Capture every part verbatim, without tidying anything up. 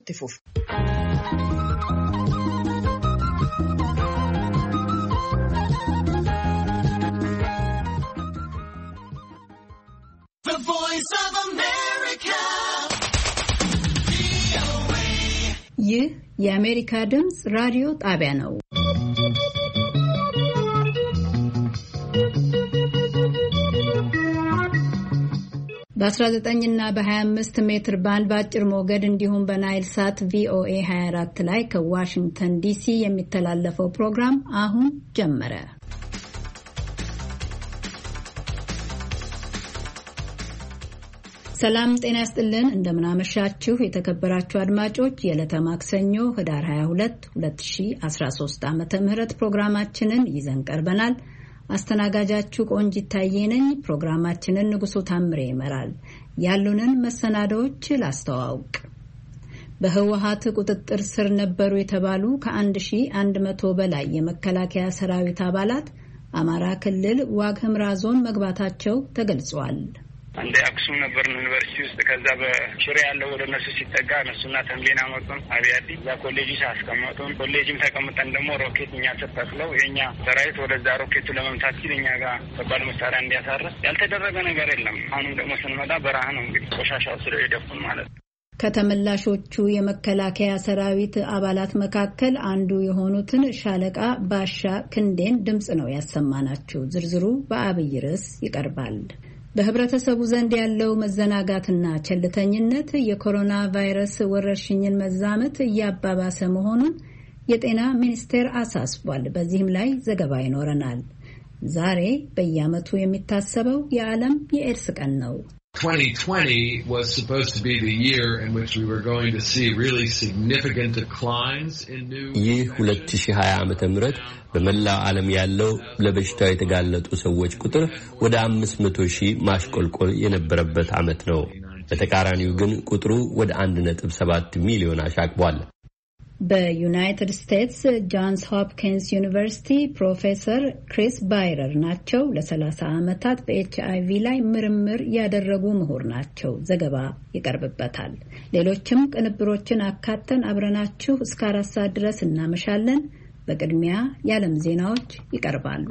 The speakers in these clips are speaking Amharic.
tifuf. The Voice of America. ይህ የአሜሪካ ድምጽ ራዲዮ ጣቢያ ነው። በ19 እና በ25 ሜትር ባንድ በአጭር ሞገድ እንዲሁም በናይል ሳት ቪኦኤ ሃያ አራት ላይ ከዋሽንግተን ዲሲ የሚተላለፈው ፕሮግራም አሁን ጀመረ። ሰላም ጤና ይስጥልን። እንደምን አመሻችሁ የተከበራችሁ አድማጮች። የዕለተ ማክሰኞ ህዳር ሃያ ሁለት ሁለት ሺህ አስራ ሶስት ዓመተ ምህረት ፕሮግራማችንን ይዘን ቀርበናል። አስተናጋጃችሁ ቆንጂት ታዬ ነኝ። ፕሮግራማችንን ንጉሱ ታምሬ ይመራል። ያሉንን መሰናዶዎች ላስተዋውቅ። በህወሓት ቁጥጥር ስር ነበሩ የተባሉ ከአንድ ሺህ አንድ መቶ በላይ የመከላከያ ሰራዊት አባላት አማራ ክልል ዋግ ኽምራ ዞን መግባታቸው ተገልጿል። አንዴ አክሱም ነበር ዩኒቨርሲቲ ውስጥ ከዛ በሽሬ ያለው ወደ እነሱ ሲጠጋ እነሱና ተንቤና መጡን አብያዲ እዛ ኮሌጅ አስቀመጡን። ኮሌጅም ተቀምጠን ደግሞ ሮኬት እኛ ተተክለው የኛ ሰራዊት ወደዛ ሮኬቱ ለመምታት ሲል እኛ ጋር ከባድ መሳሪያ እንዲያሳርፍ ያልተደረገ ነገር የለም። አሁንም ደግሞ ስንመጣ በረሃ ነው እንግዲህ ቆሻሻው ስለ ይደፉን ማለት ነው። ከተመላሾቹ የመከላከያ ሰራዊት አባላት መካከል አንዱ የሆኑትን ሻለቃ ባሻ ክንዴን ድምጽ ነው ያሰማናችሁ። ዝርዝሩ በአብይ ርዕስ ይቀርባል። በህብረተሰቡ ዘንድ ያለው መዘናጋትና ቸልተኝነት የኮሮና ቫይረስ ወረርሽኝን መዛመት እያባባሰ መሆኑን የጤና ሚኒስቴር አሳስቧል። በዚህም ላይ ዘገባ ይኖረናል። ዛሬ በየዓመቱ የሚታሰበው የዓለም የኤድስ ቀን ነው። twenty twenty was supposed to be the year in which we were going to see really significant declines in new ይህ ሁለት ሺህ ሃያ ዓመተ ምህረት በመላው ዓለም ያለው ለበሽታው የተጋለጡ ሰዎች ቁጥር ወደ አምስት መቶ ሺህ ማሽቆልቆል የነበረበት ዓመት ነው። በተቃራኒው ግን ቁጥሩ ወደ አንድ ነጥብ ሰባት ሚሊዮን አሻቅቧል። በዩናይትድ ስቴትስ ጆንስ ሆፕኪንስ ዩኒቨርሲቲ ፕሮፌሰር ክሪስ ባይረር ናቸው። ለሰላሳ ዓመታት በኤች አይ ቪ ላይ ምርምር ያደረጉ ምሁር ናቸው። ዘገባ ይቀርብበታል። ሌሎችም ቅንብሮችን አካተን አብረናችሁ እስከ አራት ሰዓት ድረስ እናመሻለን። በቅድሚያ የዓለም ዜናዎች ይቀርባሉ።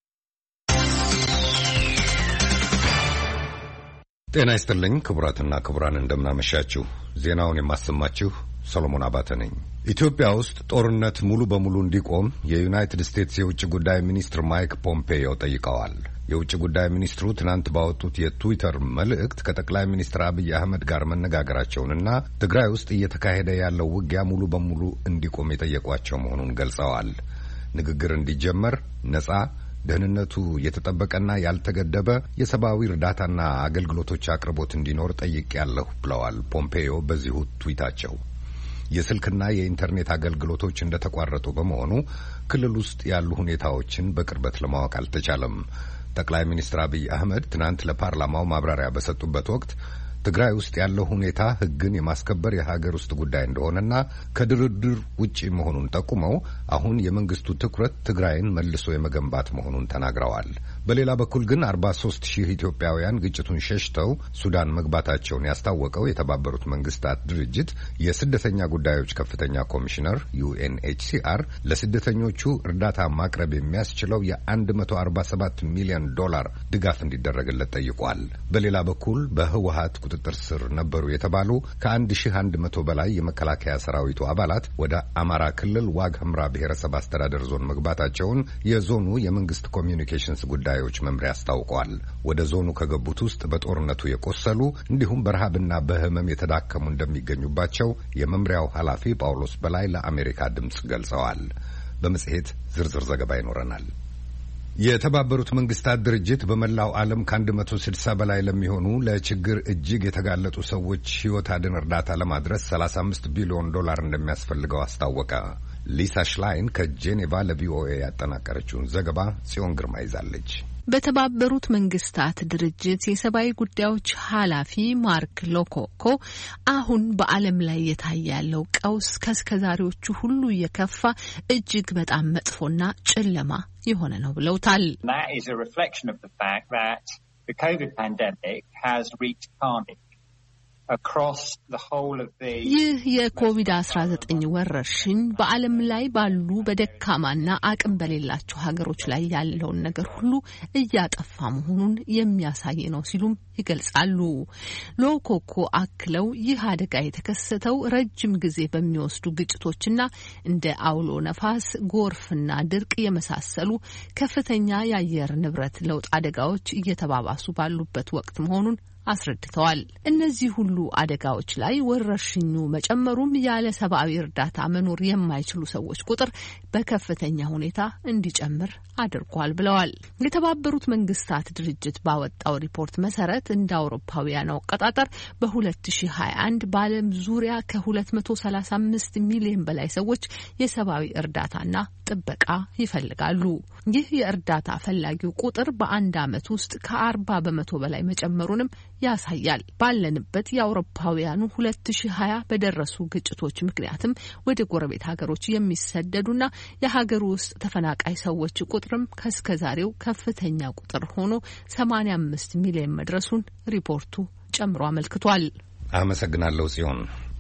ጤና ይስጥልኝ ክቡራትና ክቡራን፣ እንደምናመሻችሁ። ዜናውን የማሰማችሁ ሰሎሞን አባተ ነኝ። ኢትዮጵያ ውስጥ ጦርነት ሙሉ በሙሉ እንዲቆም የዩናይትድ ስቴትስ የውጭ ጉዳይ ሚኒስትር ማይክ ፖምፔዮ ጠይቀዋል። የውጭ ጉዳይ ሚኒስትሩ ትናንት ባወጡት የትዊተር መልእክት ከጠቅላይ ሚኒስትር አብይ አህመድ ጋር መነጋገራቸውንና ትግራይ ውስጥ እየተካሄደ ያለው ውጊያ ሙሉ በሙሉ እንዲቆም የጠየቋቸው መሆኑን ገልጸዋል። ንግግር እንዲጀመር ነጻ ደህንነቱ የተጠበቀና ያልተገደበ የሰብአዊ እርዳታና አገልግሎቶች አቅርቦት እንዲኖር ጠይቄያለሁ ብለዋል ፖምፔዮ በዚሁ ትዊታቸው። የስልክና የኢንተርኔት አገልግሎቶች እንደተቋረጡ በመሆኑ ክልል ውስጥ ያሉ ሁኔታዎችን በቅርበት ለማወቅ አልተቻለም። ጠቅላይ ሚኒስትር አብይ አህመድ ትናንት ለፓርላማው ማብራሪያ በሰጡበት ወቅት ትግራይ ውስጥ ያለው ሁኔታ ሕግን የማስከበር የሀገር ውስጥ ጉዳይ እንደሆነና ከድርድር ውጪ መሆኑን ጠቁመው አሁን የመንግስቱ ትኩረት ትግራይን መልሶ የመገንባት መሆኑን ተናግረዋል። በሌላ በኩል ግን አርባ ሶስት ሺህ ኢትዮጵያውያን ግጭቱን ሸሽተው ሱዳን መግባታቸውን ያስታወቀው የተባበሩት መንግስታት ድርጅት የስደተኛ ጉዳዮች ከፍተኛ ኮሚሽነር ዩ ኤን ኤች ሲ አር ለስደተኞቹ እርዳታ ማቅረብ የሚያስችለው የአንድ መቶ አርባ ሰባት ሚሊዮን ዶላር ድጋፍ እንዲደረግለት ጠይቋል። በሌላ በኩል በህወሓት ቁጥጥር ስር ነበሩ የተባሉ ከአንድ ሺህ አንድ መቶ በላይ የመከላከያ ሰራዊቱ አባላት ወደ አማራ ክልል ዋግ ኽምራ ብሔረሰብ አስተዳደር ዞን መግባታቸውን የዞኑ የመንግስት ኮሚዩኒኬሽንስ ጉዳዮች መምሪያ አስታውቋል። ወደ ዞኑ ከገቡት ውስጥ በጦርነቱ የቆሰሉ እንዲሁም በረሃብና በህመም የተዳከሙ እንደሚገኙባቸው የመምሪያው ኃላፊ ጳውሎስ በላይ ለአሜሪካ ድምጽ ገልጸዋል። በመጽሔት ዝርዝር ዘገባ ይኖረናል። የተባበሩት መንግስታት ድርጅት በመላው ዓለም ከአንድ መቶ ስልሳ በላይ ለሚሆኑ ለችግር እጅግ የተጋለጡ ሰዎች ህይወት አድን እርዳታ ለማድረስ ሰላሳ አምስት ቢሊዮን ዶላር እንደሚያስፈልገው አስታወቀ። ሊሳ ሽላይን ከጄኔቫ ለቪኦኤ ያጠናቀረችውን ዘገባ ጽዮን ግርማ ይዛለች። በተባበሩት መንግስታት ድርጅት የሰብአዊ ጉዳዮች ኃላፊ ማርክ ሎኮኮ አሁን በዓለም ላይ የታየ ያለው ቀውስ ከስከዛሬዎቹ ሁሉ የከፋ እጅግ በጣም መጥፎና ጨለማ የሆነ ነው ብለውታል። The COVID pandemic has wreaked carnage. ይህ የኮቪድ አስራ ዘጠኝ ወረርሽኝ በዓለም ላይ ባሉ በደካማና አቅም በሌላቸው ሀገሮች ላይ ያለውን ነገር ሁሉ እያጠፋ መሆኑን የሚያሳይ ነው ሲሉም ይገልጻሉ። ሎኮኮ አክለው ይህ አደጋ የተከሰተው ረጅም ጊዜ በሚወስዱ ግጭቶችና እንደ አውሎ ነፋስ፣ ጎርፍና ድርቅ የመሳሰሉ ከፍተኛ የአየር ንብረት ለውጥ አደጋዎች እየተባባሱ ባሉበት ወቅት መሆኑን አስረድተዋል። እነዚህ ሁሉ አደጋዎች ላይ ወረርሽኙ መጨመሩም ያለ ሰብአዊ እርዳታ መኖር የማይችሉ ሰዎች ቁጥር በከፍተኛ ሁኔታ እንዲጨምር አድርጓል ብለዋል። የተባበሩት መንግስታት ድርጅት ባወጣው ሪፖርት መሰረት እንደ አውሮፓውያን አቆጣጠር በ2021 በዓለም ዙሪያ ከ235 ሚሊዮን በላይ ሰዎች የሰብአዊ እርዳታና ጥበቃ ይፈልጋሉ። ይህ የእርዳታ ፈላጊው ቁጥር በአንድ ዓመት ውስጥ ከ40 በመቶ በላይ መጨመሩንም ያሳያል። ባለንበት የአውሮፓውያኑ ሁለት ሺህ ሀያ በደረሱ ግጭቶች ምክንያትም ወደ ጎረቤት ሀገሮች የሚሰደዱና የሀገር ውስጥ ተፈናቃይ ሰዎች ቁጥርም ከስከዛሬው ከፍተኛ ቁጥር ሆኖ ሰማንያ አምስት ሚሊዮን መድረሱን ሪፖርቱ ጨምሮ አመልክቷል። አመሰግናለሁ ጽዮን።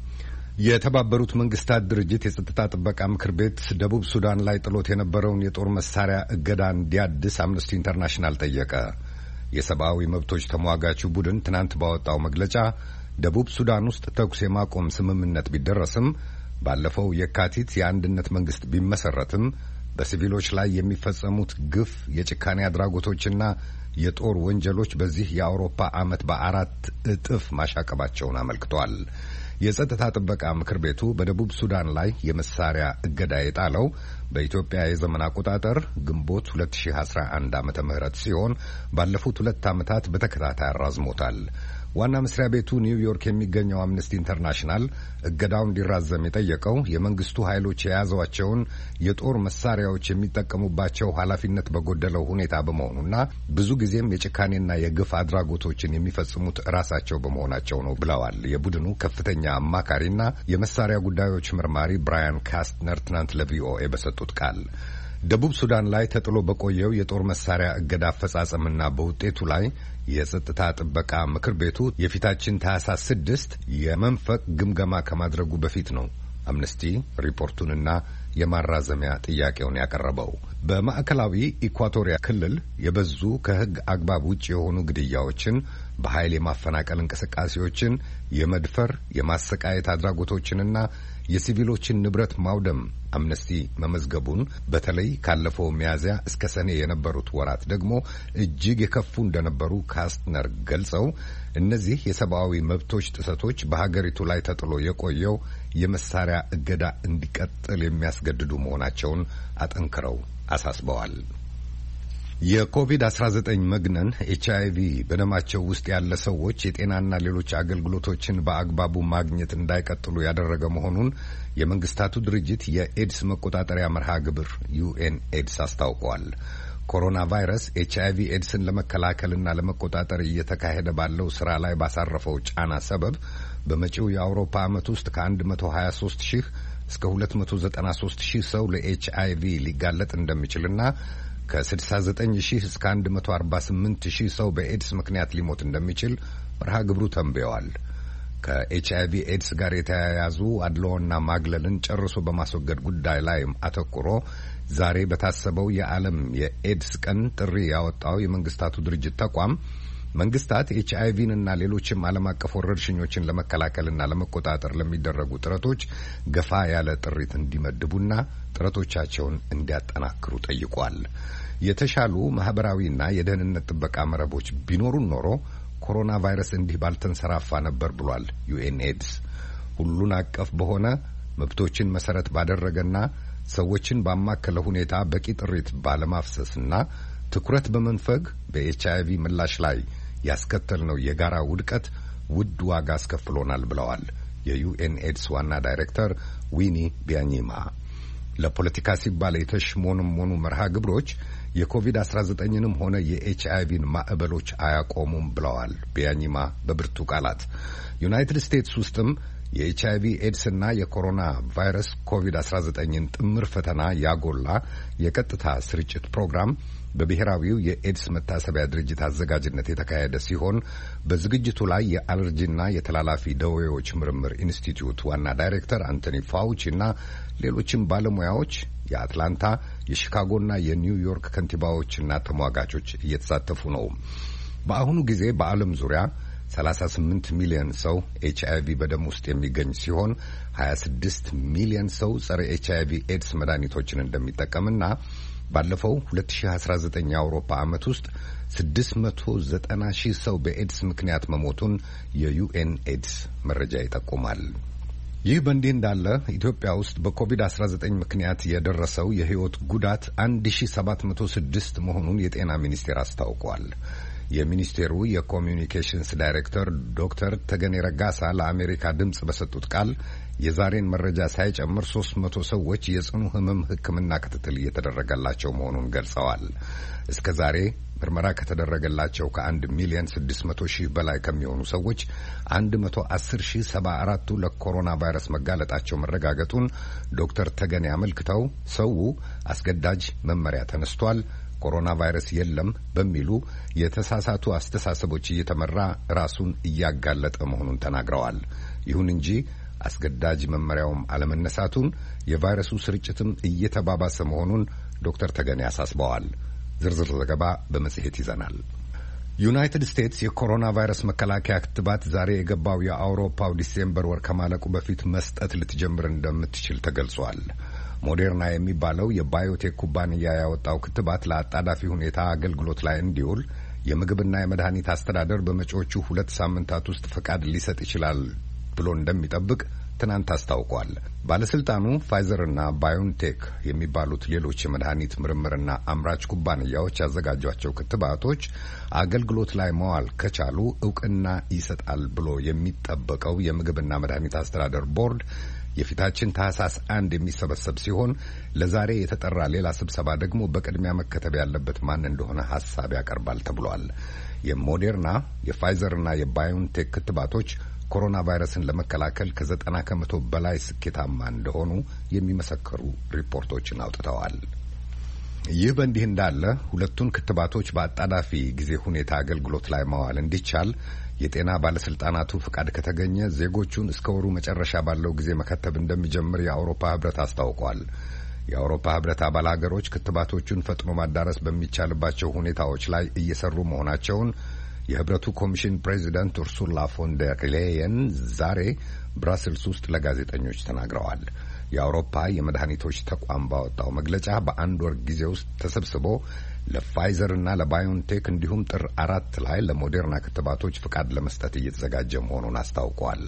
የተባበሩት መንግስታት ድርጅት የጸጥታ ጥበቃ ምክር ቤት ደቡብ ሱዳን ላይ ጥሎት የነበረውን የጦር መሳሪያ እገዳ እንዲያድስ አምነስቲ ኢንተርናሽናል ጠየቀ። የሰብአዊ መብቶች ተሟጋቹ ቡድን ትናንት ባወጣው መግለጫ ደቡብ ሱዳን ውስጥ ተኩስ የማቆም ስምምነት ቢደረስም ባለፈው የካቲት የአንድነት መንግስት ቢመሰረትም በሲቪሎች ላይ የሚፈጸሙት ግፍ፣ የጭካኔ አድራጎቶችና የጦር ወንጀሎች በዚህ የአውሮፓ ዓመት በአራት እጥፍ ማሻቀባቸውን አመልክቷል። የጸጥታ ጥበቃ ምክር ቤቱ በደቡብ ሱዳን ላይ የመሳሪያ እገዳ የጣለው በኢትዮጵያ የዘመን አቆጣጠር ግንቦት ሁለት ሺህ አስራ አንድ ዓመተ ምህረት ሲሆን ባለፉት ሁለት ዓመታት በተከታታይ አራዝሞታል። ዋና መስሪያ ቤቱ ኒውዮርክ የሚገኘው አምነስቲ ኢንተርናሽናል እገዳው እንዲራዘም የጠየቀው የመንግስቱ ኃይሎች የያዟቸውን የጦር መሳሪያዎች የሚጠቀሙባቸው ኃላፊነት በጎደለው ሁኔታ በመሆኑና ብዙ ጊዜም የጭካኔና የግፍ አድራጎቶችን የሚፈጽሙት ራሳቸው በመሆናቸው ነው ብለዋል። የቡድኑ ከፍተኛ አማካሪና የመሳሪያ ጉዳዮች መርማሪ ብራያን ካስትነር ትናንት ለቪኦኤ በሰጡት ቃል ደቡብ ሱዳን ላይ ተጥሎ በቆየው የጦር መሳሪያ እገዳ አፈጻጸምና በውጤቱ ላይ የጸጥታ ጥበቃ ምክር ቤቱ የፊታችን ታህሳስ ስድስት የመንፈቅ ግምገማ ከማድረጉ በፊት ነው አምነስቲ ሪፖርቱንና የማራዘሚያ ጥያቄውን ያቀረበው። በማዕከላዊ ኢኳቶሪያ ክልል የበዙ ከሕግ አግባብ ውጭ የሆኑ ግድያዎችን፣ በኃይል የማፈናቀል እንቅስቃሴዎችን፣ የመድፈር የማሰቃየት አድራጎቶችንና የሲቪሎችን ንብረት ማውደም አምነስቲ መመዝገቡን በተለይ ካለፈው ሚያዝያ እስከ ሰኔ የነበሩት ወራት ደግሞ እጅግ የከፉ እንደነበሩ ካስትነር ገልጸው እነዚህ የሰብአዊ መብቶች ጥሰቶች በሀገሪቱ ላይ ተጥሎ የቆየው የመሳሪያ እገዳ እንዲቀጥል የሚያስገድዱ መሆናቸውን አጠንክረው አሳስበዋል። የኮቪድ አስራ ዘጠኝ መግነን ኤች አይ ቪ በደማቸው ውስጥ ያለ ሰዎች የጤናና ሌሎች አገልግሎቶችን በአግባቡ ማግኘት እንዳይቀጥሉ ያደረገ መሆኑን የመንግስታቱ ድርጅት የኤድስ መቆጣጠሪያ መርሃ ግብር ዩ ኤን ኤድስ አስታውቋል። ኮሮና ቫይረስ ኤች አይ ቪ ኤድስን ለመከላከልና ለመቆጣጠር እየተካሄደ ባለው ስራ ላይ ባሳረፈው ጫና ሰበብ በመጪው የአውሮፓ ዓመት ውስጥ ከአንድ መቶ ሀያ ሶስት ሺህ እስከ ሁለት መቶ ዘጠና ሶስት ሺህ ሰው ለኤች አይ ቪ ሊጋለጥ እንደሚችልና ከስልሳ ዘጠኝ ሺህ እስከ አንድ መቶ አርባ ስምንት ሺህ ሰው በኤድስ ምክንያት ሊሞት እንደሚችል መርሃ ግብሩ ተንብየዋል። ከኤች አይ ቪ ኤድስ ጋር የተያያዙ አድሎና ማግለልን ጨርሶ በማስወገድ ጉዳይ ላይም አተኩሮ ዛሬ በታሰበው የዓለም የኤድስ ቀን ጥሪ ያወጣው የመንግስታቱ ድርጅት ተቋም መንግስታት ኤች አይ ቪንና ሌሎችም ዓለም አቀፍ ወረርሽኞችን ለመከላከልና ለመቆጣጠር ለሚደረጉ ጥረቶች ገፋ ያለ ጥሪት እንዲመድቡና ጥረቶቻቸውን እንዲያጠናክሩ ጠይቋል። የተሻሉ ማህበራዊና የደህንነት ጥበቃ መረቦች ቢኖሩን ኖሮ ኮሮና ቫይረስ እንዲህ ባልተንሰራፋ ነበር ብሏል ዩ ኤን ኤድስ። ሁሉን አቀፍ በሆነ መብቶችን መሰረት ባደረገና ሰዎችን ባማከለ ሁኔታ በቂ ጥሪት ባለማፍሰስና ትኩረት በመንፈግ በኤች አይ ቪ ምላሽ ላይ ያስከተልነው የጋራ ውድቀት ውድ ዋጋ አስከፍሎናል ብለዋል የዩ ኤን ኤድስ ዋና ዳይሬክተር ዊኒ ቢያኒማ። ለፖለቲካ ሲባል የተሽሞነሞኑ መርሃ ግብሮች የኮቪድ አስራ ዘጠኝንም ሆነ የኤች አይ ቪን ማዕበሎች አያቆሙም ብለዋል ቢያኒማ በብርቱ ቃላት። ዩናይትድ ስቴትስ ውስጥም የኤችአይቪ ኤድስና የኮሮና ቫይረስ ኮቪድ አስራ ዘጠኝን ጥምር ፈተና ያጎላ የቀጥታ ስርጭት ፕሮግራም በብሔራዊው የኤድስ መታሰቢያ ድርጅት አዘጋጅነት የተካሄደ ሲሆን በዝግጅቱ ላይ የአለርጂና የተላላፊ ደዌዎች ምርምር ኢንስቲትዩት ዋና ዳይሬክተር አንቶኒ ፋውቺና ሌሎችም ባለሙያዎች የአትላንታ፣ የሺካጎና የኒውዮርክ ከንቲባዎችና ተሟጋቾች እየተሳተፉ ነው። በአሁኑ ጊዜ በዓለም ዙሪያ ሰላሳ ስምንት ሚሊዮን ሰው ኤችአይቪ በደም ውስጥ የሚገኝ ሲሆን ሀያ ስድስት ሚሊዮን ሰው ጸረ ኤችአይቪ ኤድስ መድኃኒቶችን እንደሚጠቀምና ባለፈው ሁለት ሺህ አስራ ዘጠኝ የአውሮፓ ዓመት ውስጥ ስድስት መቶ ዘጠና ሺህ ሰው በኤድስ ምክንያት መሞቱን የዩኤን ኤድስ መረጃ ይጠቁማል። ይህ በእንዲህ እንዳለ ኢትዮጵያ ውስጥ በኮቪድ አስራ ዘጠኝ ምክንያት የደረሰው የሕይወት ጉዳት አንድ ሺህ ሰባት መቶ ስድስት መሆኑን የጤና ሚኒስቴር አስታውቋል። የሚኒስቴሩ የኮሚዩኒኬሽንስ ዳይሬክተር ዶክተር ተገኔ ረጋሳ ለአሜሪካ ድምጽ በሰጡት ቃል የዛሬን መረጃ ሳይጨምር ሶስት መቶ ሰዎች የጽኑ ህመም ሕክምና ክትትል እየተደረገላቸው መሆኑን ገልጸዋል። እስከ ዛሬ ምርመራ ከተደረገላቸው ከአንድ ሚሊዮን ስድስት መቶ ሺህ በላይ ከሚሆኑ ሰዎች አንድ መቶ አስር ሺህ ሰባ አራቱ ለኮሮና ቫይረስ መጋለጣቸው መረጋገጡን ዶክተር ተገኔ አመልክተው ሰው አስገዳጅ መመሪያ ተነስቷል፣ ኮሮና ቫይረስ የለም በሚሉ የተሳሳቱ አስተሳሰቦች እየተመራ ራሱን እያጋለጠ መሆኑን ተናግረዋል። ይሁን እንጂ አስገዳጅ መመሪያውም አለመነሳቱን የቫይረሱ ስርጭትም እየተባባሰ መሆኑን ዶክተር ተገኔ አሳስበዋል። ዝርዝር ዘገባ በመጽሔት ይዘናል። ዩናይትድ ስቴትስ የኮሮና ቫይረስ መከላከያ ክትባት ዛሬ የገባው የአውሮፓው ዲሴምበር ወር ከማለቁ በፊት መስጠት ልትጀምር እንደምትችል ተገልጿል። ሞዴርና የሚባለው የባዮቴክ ኩባንያ ያወጣው ክትባት ለአጣዳፊ ሁኔታ አገልግሎት ላይ እንዲውል የምግብና የመድኃኒት አስተዳደር በመጪዎቹ ሁለት ሳምንታት ውስጥ ፈቃድ ሊሰጥ ይችላል ብሎ እንደሚጠብቅ ትናንት አስታውቋል። ባለስልጣኑ ፋይዘርና ባዮንቴክ የሚባሉት ሌሎች የመድኃኒት ምርምርና አምራች ኩባንያዎች ያዘጋጇቸው ክትባቶች አገልግሎት ላይ መዋል ከቻሉ እውቅና ይሰጣል ብሎ የሚጠበቀው የምግብና መድኃኒት አስተዳደር ቦርድ የፊታችን ታህሳስ አንድ የሚሰበሰብ ሲሆን ለዛሬ የተጠራ ሌላ ስብሰባ ደግሞ በቅድሚያ መከተብ ያለበት ማን እንደሆነ ሐሳብ ያቀርባል ተብሏል። የሞዴርና የፋይዘርና የባዮንቴክ ክትባቶች ኮሮና ቫይረስን ለመከላከል ከዘጠና ከመቶ በላይ ስኬታማ እንደሆኑ የሚመሰክሩ ሪፖርቶችን አውጥተዋል። ይህ በእንዲህ እንዳለ ሁለቱን ክትባቶች በአጣዳፊ ጊዜ ሁኔታ አገልግሎት ላይ ማዋል እንዲቻል የጤና ባለስልጣናቱ ፍቃድ ከተገኘ ዜጎቹን እስከ ወሩ መጨረሻ ባለው ጊዜ መከተብ እንደሚጀምር የአውሮፓ ህብረት አስታውቋል። የአውሮፓ ህብረት አባል ሀገሮች ክትባቶቹን ፈጥኖ ማዳረስ በሚቻልባቸው ሁኔታዎች ላይ እየሰሩ መሆናቸውን የህብረቱ ኮሚሽን ፕሬዚዳንት ኡርሱላ ፎን ደር ሌየን ዛሬ ብራስልስ ውስጥ ለጋዜጠኞች ተናግረዋል። የአውሮፓ የመድኃኒቶች ተቋም ባወጣው መግለጫ በአንድ ወር ጊዜ ውስጥ ተሰብስቦ ለፋይዘርና ለባዮንቴክ እንዲሁም ጥር አራት ላይ ለሞዴርና ክትባቶች ፍቃድ ለመስጠት እየተዘጋጀ መሆኑን አስታውቋል።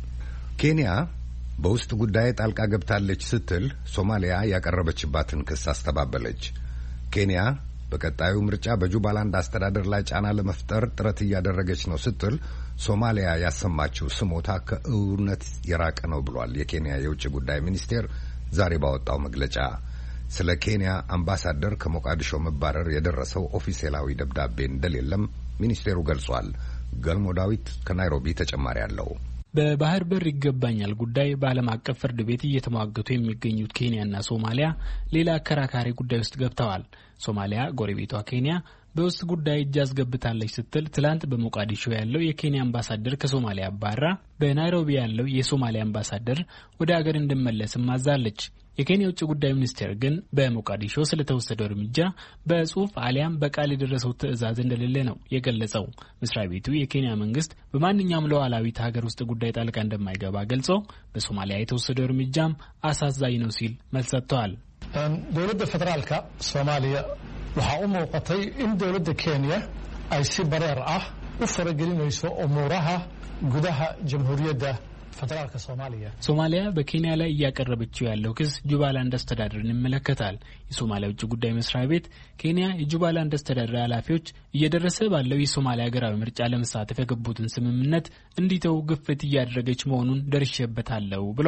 ኬንያ በውስጥ ጉዳይ ጣልቃ ገብታለች ስትል ሶማሊያ ያቀረበችባትን ክስ አስተባበለች። ኬንያ በቀጣዩ ምርጫ በጁባላንድ አስተዳደር ላይ ጫና ለመፍጠር ጥረት እያደረገች ነው ስትል ሶማሊያ ያሰማችው ስሞታ ከእውነት የራቀ ነው ብሏል የኬንያ የውጭ ጉዳይ ሚኒስቴር ዛሬ ባወጣው መግለጫ። ስለ ኬንያ አምባሳደር ከሞቃዲሾ መባረር የደረሰው ኦፊሴላዊ ደብዳቤ እንደሌለም ሚኒስቴሩ ገልጿል። ገልሞ ዳዊት ከናይሮቢ ተጨማሪ አለው። በባህር በር ይገባኛል ጉዳይ በዓለም አቀፍ ፍርድ ቤት እየተሟገቱ የሚገኙት ኬንያና ሶማሊያ ሌላ አከራካሪ ጉዳይ ውስጥ ገብተዋል። ሶማሊያ ጎረቤቷ ኬንያ በውስጥ ጉዳይ እጅ አስገብታለች ስትል ትላንት በሞቃዲሾ ያለው የኬንያ አምባሳደር ከሶማሊያ ባራ በናይሮቢ ያለው የሶማሊያ አምባሳደር ወደ ሀገር እንዲመለስም አዛለች። የኬንያ ውጭ ጉዳይ ሚኒስቴር ግን በሞቃዲሾ ስለተወሰደው እርምጃ በጽሁፍ አሊያም በቃል የደረሰው ትዕዛዝ እንደሌለ ነው የገለጸው። መስሪያ ቤቱ የኬንያ መንግስት በማንኛውም ሉዓላዊት ሀገር ውስጥ ጉዳይ ጣልቃ እንደማይገባ ገልጾ በሶማሊያ የተወሰደው እርምጃም አሳዛኝ ነው ሲል መልስ ሰጥቷል። dowladda federaalka Soomaaliya waxa uu muuqatay in dowladda Kenya ay si bareer ah u faragelinayso umuuraha gudaha jamhuuriyadda federaalka Soomaaliya. ሶማሊያ በኬንያ ላይ እያቀረበችው ያለው ክስ ጁባላንድ አስተዳደርን ይመለከታል። የሶማሊያ ውጭ ጉዳይ መስሪያ ቤት ኬንያ የጁባላንድ አስተዳደር ኃላፊዎች እየደረሰ ባለው የሶማሊያ ሀገራዊ ምርጫ ለመሳተፍ የገቡትን ስምምነት እንዲተው ግፊት እያደረገች መሆኑን ደርሼበታለሁ ብለዋል።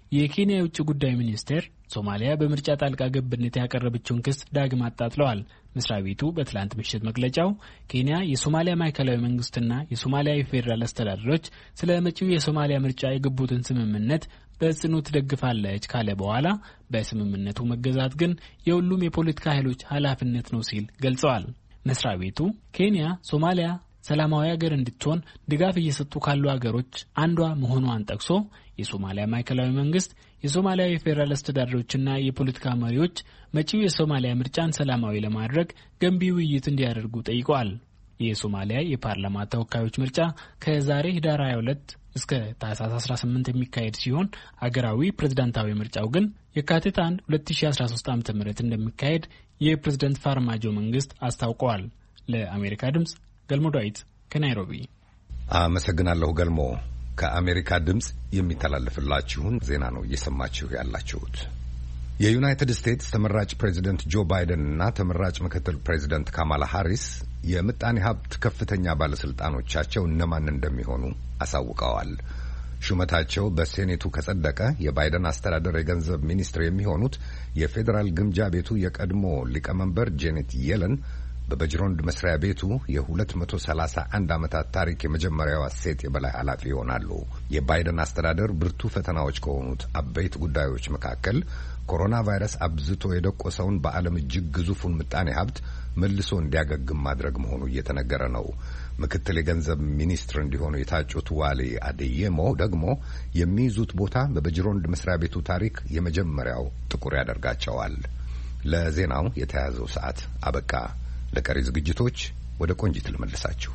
የኬንያ የውጭ ጉዳይ ሚኒስቴር ሶማሊያ በምርጫ ጣልቃ ገብነት ያቀረበችውን ክስ ዳግም አጣጥለዋል። መስሪያ ቤቱ በትላንት ምሽት መግለጫው ኬንያ የሶማሊያ ማዕከላዊ መንግስትና የሶማሊያ የፌዴራል አስተዳደሮች ስለ መጪው የሶማሊያ ምርጫ የገቡትን ስምምነት በጽኑ ትደግፋለች ካለ በኋላ በስምምነቱ መገዛት ግን የሁሉም የፖለቲካ ኃይሎች ኃላፊነት ነው ሲል ገልጸዋል። መስሪያ ቤቱ ኬንያ ሶማሊያ ሰላማዊ ሀገር እንድትሆን ድጋፍ እየሰጡ ካሉ ሀገሮች አንዷ መሆኗን ጠቅሶ የሶማሊያ ማዕከላዊ መንግስት የሶማሊያ የፌዴራል አስተዳደሮችና የፖለቲካ መሪዎች መጪው የሶማሊያ ምርጫን ሰላማዊ ለማድረግ ገንቢ ውይይት እንዲያደርጉ ጠይቀዋል። የሶማሊያ የፓርላማ ተወካዮች ምርጫ ከዛሬ ህዳር ሃያ ሁለት እስከ ታህሳስ አስራ ስምንት የሚካሄድ ሲሆን ሀገራዊ ፕሬዝዳንታዊ ምርጫው ግን የካቲት አንድ ሁለት ሺህ አስራ ሶስት ዓ.ም እንደሚካሄድ የፕሬዝዳንት ፋርማጆ መንግስት አስታውቀዋል። ለአሜሪካ ድምጽ ገልሞ ዳዊት ከናይሮቢ አመሰግናለሁ። ገልሞ ከአሜሪካ ድምጽ የሚተላለፍላችሁን ዜና ነው እየሰማችሁ ያላችሁት። የዩናይትድ ስቴትስ ተመራጭ ፕሬዚደንት ጆ ባይደን እና ተመራጭ ምክትል ፕሬዚደንት ካማላ ሃሪስ የምጣኔ ሀብት ከፍተኛ ባለስልጣኖቻቸው እነማን እንደሚሆኑ አሳውቀዋል። ሹመታቸው በሴኔቱ ከጸደቀ የባይደን አስተዳደር የገንዘብ ሚኒስትር የሚሆኑት የፌዴራል ግምጃ ቤቱ የቀድሞ ሊቀመንበር ጄኔት የለን በበጅሮንድ መስሪያ ቤቱ የሁለት መቶ ሰላሳ አንድ ዓመታት ታሪክ የመጀመሪያዋ ሴት የበላይ ኃላፊ ይሆናሉ። የባይደን አስተዳደር ብርቱ ፈተናዎች ከሆኑት አበይት ጉዳዮች መካከል ኮሮና ቫይረስ አብዝቶ የደቆሰውን በዓለም እጅግ ግዙፉን ምጣኔ ሀብት መልሶ እንዲያገግም ማድረግ መሆኑ እየተነገረ ነው። ምክትል የገንዘብ ሚኒስትር እንዲሆኑ የታጩት ዋሌ አዴየሞ ደግሞ የሚይዙት ቦታ በበጅሮንድ መስሪያ ቤቱ ታሪክ የመጀመሪያው ጥቁር ያደርጋቸዋል። ለዜናው የተያዘው ሰዓት አበቃ። ለቀሪ ዝግጅቶች ወደ ቆንጂት ልመልሳችሁ።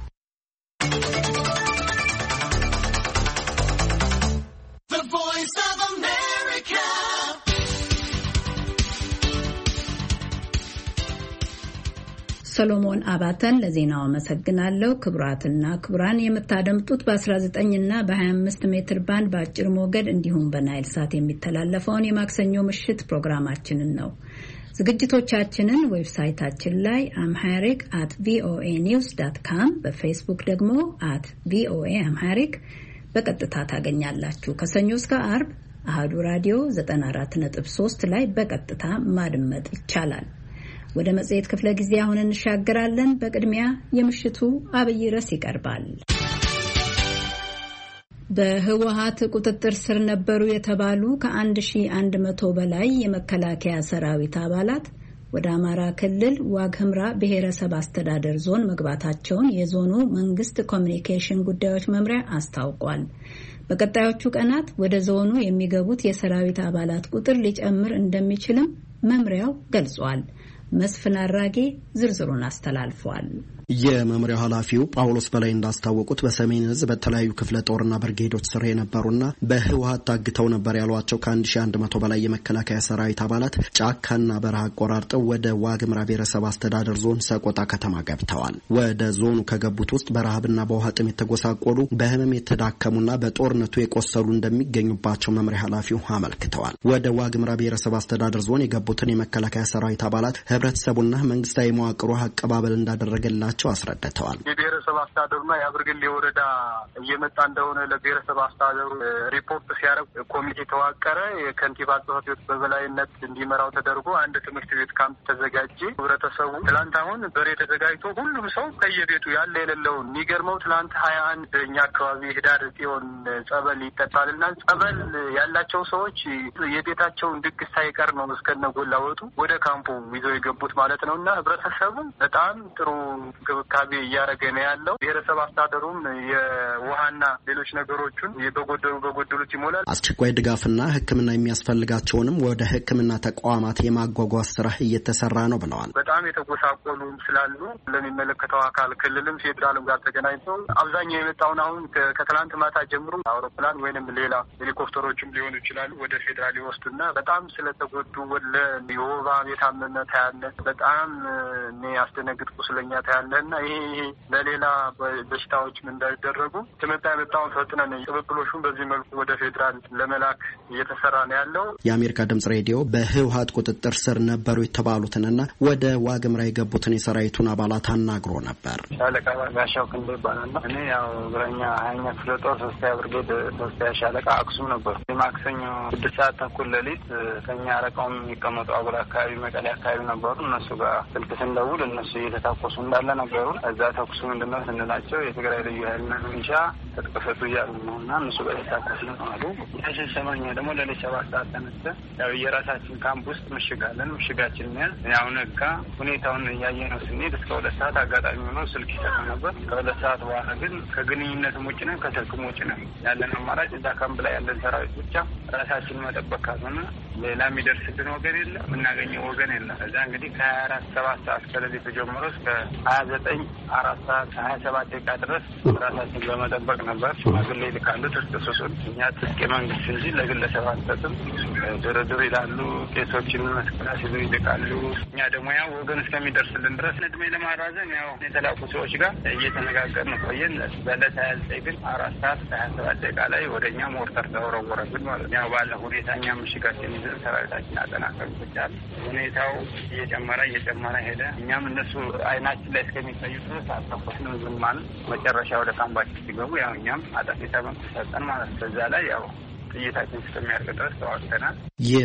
ሰሎሞን አባተን ለዜናው አመሰግናለሁ። ክቡራትና ክቡራን የምታደምጡት በ19 እና በ25 ሜትር ባንድ በአጭር ሞገድ እንዲሁም በናይል ሳት የሚተላለፈውን የማክሰኞ ምሽት ፕሮግራማችንን ነው። ዝግጅቶቻችንን ዌብሳይታችን ላይ አምሃሪክ አት ቪኦኤ ኒውስ ዳት ካም በፌስቡክ ደግሞ አት ቪኦኤ አምሃሪክ በቀጥታ ታገኛላችሁ። ከሰኞ እስከ አርብ አሃዱ ራዲዮ ዘጠና አራት ነጥብ ሶስት ላይ በቀጥታ ማድመጥ ይቻላል። ወደ መጽሔት ክፍለ ጊዜ አሁን እንሻገራለን። በቅድሚያ የምሽቱ አብይ ርዕስ ይቀርባል። በህወሓት ቁጥጥር ስር ነበሩ የተባሉ ከአንድ ሺህ አንድ መቶ በላይ የመከላከያ ሰራዊት አባላት ወደ አማራ ክልል ዋግ ኽምራ ብሔረሰብ አስተዳደር ዞን መግባታቸውን የዞኑ መንግስት ኮሚኒኬሽን ጉዳዮች መምሪያ አስታውቋል። በቀጣዮቹ ቀናት ወደ ዞኑ የሚገቡት የሰራዊት አባላት ቁጥር ሊጨምር እንደሚችልም መምሪያው ገልጿል። መስፍን አራጌ ዝርዝሩን አስተላልፏል። የመምሪያው ኃላፊው ጳውሎስ በላይ እንዳስታወቁት በሰሜን ዕዝ በተለያዩ ክፍለ ጦርና ብርጌዶች ስር የነበሩና በህወሓት ታግተው ነበር ያሏቸው ከአንድ ሺህ አንድ መቶ በላይ የመከላከያ ሰራዊት አባላት ጫካና በረሃ አቆራርጠው ወደ ዋግ ኽምራ ብሔረሰብ አስተዳደር ዞን ሰቆጣ ከተማ ገብተዋል። ወደ ዞኑ ከገቡት ውስጥ በረሃብና በውሃ ጥም የተጎሳቆሉ በህመም የተዳከሙና በጦርነቱ የቆሰሉ እንደሚገኙባቸው መምሪያ ኃላፊው አመልክተዋል። ወደ ዋግ ኽምራ ብሔረሰብ አስተዳደር ዞን የገቡትን የመከላከያ ሰራዊት አባላት ህብረተሰቡና መንግስታዊ መዋቅሩ አቀባበል እንዳደረገላቸው አስረድተዋል። የብሔረሰብ አስተዳደሩና የአብርግሌ ወረዳ እየመጣ እንደሆነ ለብሔረሰብ አስተዳደሩ ሪፖርት ሲያደርግ ኮሚቴ ተዋቀረ። የከንቲባ ጽሕፈት ቤት በበላይነት እንዲመራው ተደርጎ አንድ ትምህርት ቤት ካምፕ ተዘጋጀ። ህብረተሰቡ ትላንት አሁን በሬ ተዘጋጅቶ ሁሉም ሰው ከየቤቱ ያለ የሌለውን የሚገርመው ትላንት ሀያ አንድ እኛ አካባቢ ህዳር ጽዮን ጸበል ይጠጣልና ጸበል ያላቸው ሰዎች የቤታቸውን ድግስ ሳይቀር ነው እስከነ ጎላ ወጡ ወደ ካምፑ ይዘው የገቡት ማለት ነው። እና ህብረተሰቡ በጣም ጥሩ እንክብካቤ እያደረገ ነው ያለው። ብሔረሰብ አስተዳደሩም የውሃና ሌሎች ነገሮችን በጎደሉ በጎደሉት ይሞላል። አስቸኳይ ድጋፍና ሕክምና የሚያስፈልጋቸውንም ወደ ሕክምና ተቋማት የማጓጓዝ ስራ እየተሰራ ነው ብለዋል። በጣም የተጎሳቆሉ ስላሉ ለሚመለከተው አካል ክልልም ፌዴራልም ጋር ተገናኝቶ አብዛኛው የመጣውን አሁን ከትላንት ማታ ጀምሮ አውሮፕላን ወይንም ሌላ ሄሊኮፕተሮችም ሊሆኑ ይችላሉ ወደ ፌዴራል ይወስዱና በጣም ስለተጎዱ ወለ የወባ የታመመ ታያለ በጣም ያስደነግጥ ቁስለኛ ታያለና ይሄ ለሌላ በሽታዎችም እንዳይደረጉ ትመጣ የመጣውን ፈጥነን ቅብብሎሹን በዚህ መልኩ ወደ ፌዴራል ለመላክ እየተሰራ ነው ያለው። የአሜሪካ ድምጽ ሬዲዮ በህወሓት ቁጥጥር ስር ነበሩ የተባሉትንና ወደ ዋግ ዋግምራ የገቡትን የሰራዊቱን አባላት አናግሮ ነበር። ሻለቃ ጋሻው ክንዴ ይባላል። እኔ ያው እግረኛ ሀያኛ ክፍለ ጦር ሶስተኛ ብርጌድ ሶስተኛ ሻለቃ አክሱም ነበር። ማክሰኞ ስድስት ሰዓት ተኩል ሌሊት ከኛ አረቃውም የሚቀመጡ አጉል አካባቢ መቀሌ አካባቢ ነበሩ። እነሱ ጋር ስልክ ስንደውል እነሱ እየተታኮሱ እንዳለ ነገሩ። እዛ ተኩሱ ምንድነው ስንላቸው የትግራይ ልዩ ኃይልና ሚሊሻ ተጥቅፈቱ እያሉ ነው እና እነሱ ጋር የታኮሱ ነው አሉ። የተሸሰመኛ ደግሞ ሌሊት ሰባት ሰዓት ተነስተ ያው የራሳችን ካምፕ ውስጥ ምሽጋለን። ምሽጋችን ያው ነጋ ሁኔታውን እያየ ነው ስንሄድ እስከ ሁለት ሰዓት አጋጣሚ ሆኖ ስልክ ይሰራ ነበር። ከሁለት ሰዓት በኋላ ግን ከግንኙነትም ውጭ ነን ከስልክም ውጭ ነን። ያለን አማራጭ እዛ ካምፕ ላይ ያለን ሰራዊት ብቻ ራሳችን መጠበቅ ካልሆነ ሌላ የሚደርስብን ወገን የለም፣ የምናገኘው ወገን የለም። እዛ እንግዲህ ከሀያ አራት ሰባት ሰዓት ከሌሊቱ ጀምሮ እስከ ሀያ ዘጠኝ አራት ሰዓት ሀያ ሰባት ደቂቃ ድረስ ራሳችን በመጠበቅ ነበር። ሽማግሌ ይልካሉ ትጥቅ ስጡን። እኛ ትጥቅ መንግስት እንጂ ለግለሰብ አንሰጥም ድርድር ይላሉ። ቄሶችን መስቀላ ሲሉ ይልካሉ። እኛ ደግሞ ያው ወገን እስከሚደርስልን ድረስ እድሜ ለማራዘም ያው የተላኩ ሰዎች ጋር እየተነጋገርን ቆየን። በዕለት ሀያ ዘጠኝ ግን አራት ሰዓት ከሀያ ሰባት ደቂቃ ላይ ወደ እኛ ሞርተር ተወረወረብን ማለት ነው። ያው ባለ ሁኔታ እኛ ምሽጋችን ይዘን ሰራዊታችን አጠናከሩ ብቻል። ሁኔታው እየጨመረ እየጨመረ ሄደ። እኛም እነሱ አይናችን ላይ እስከሚታዩ ድረስ አልተኮስንም፣ ዝም ማለት መጨረሻ ወደ ካምባችን ሲገቡ ያው እኛም አጠፊታ መንቀሳቀን ማለት ነው። በዛ ላይ ያው ጥይታችን እስከሚያልቅ ድረስ ተዋግተናል።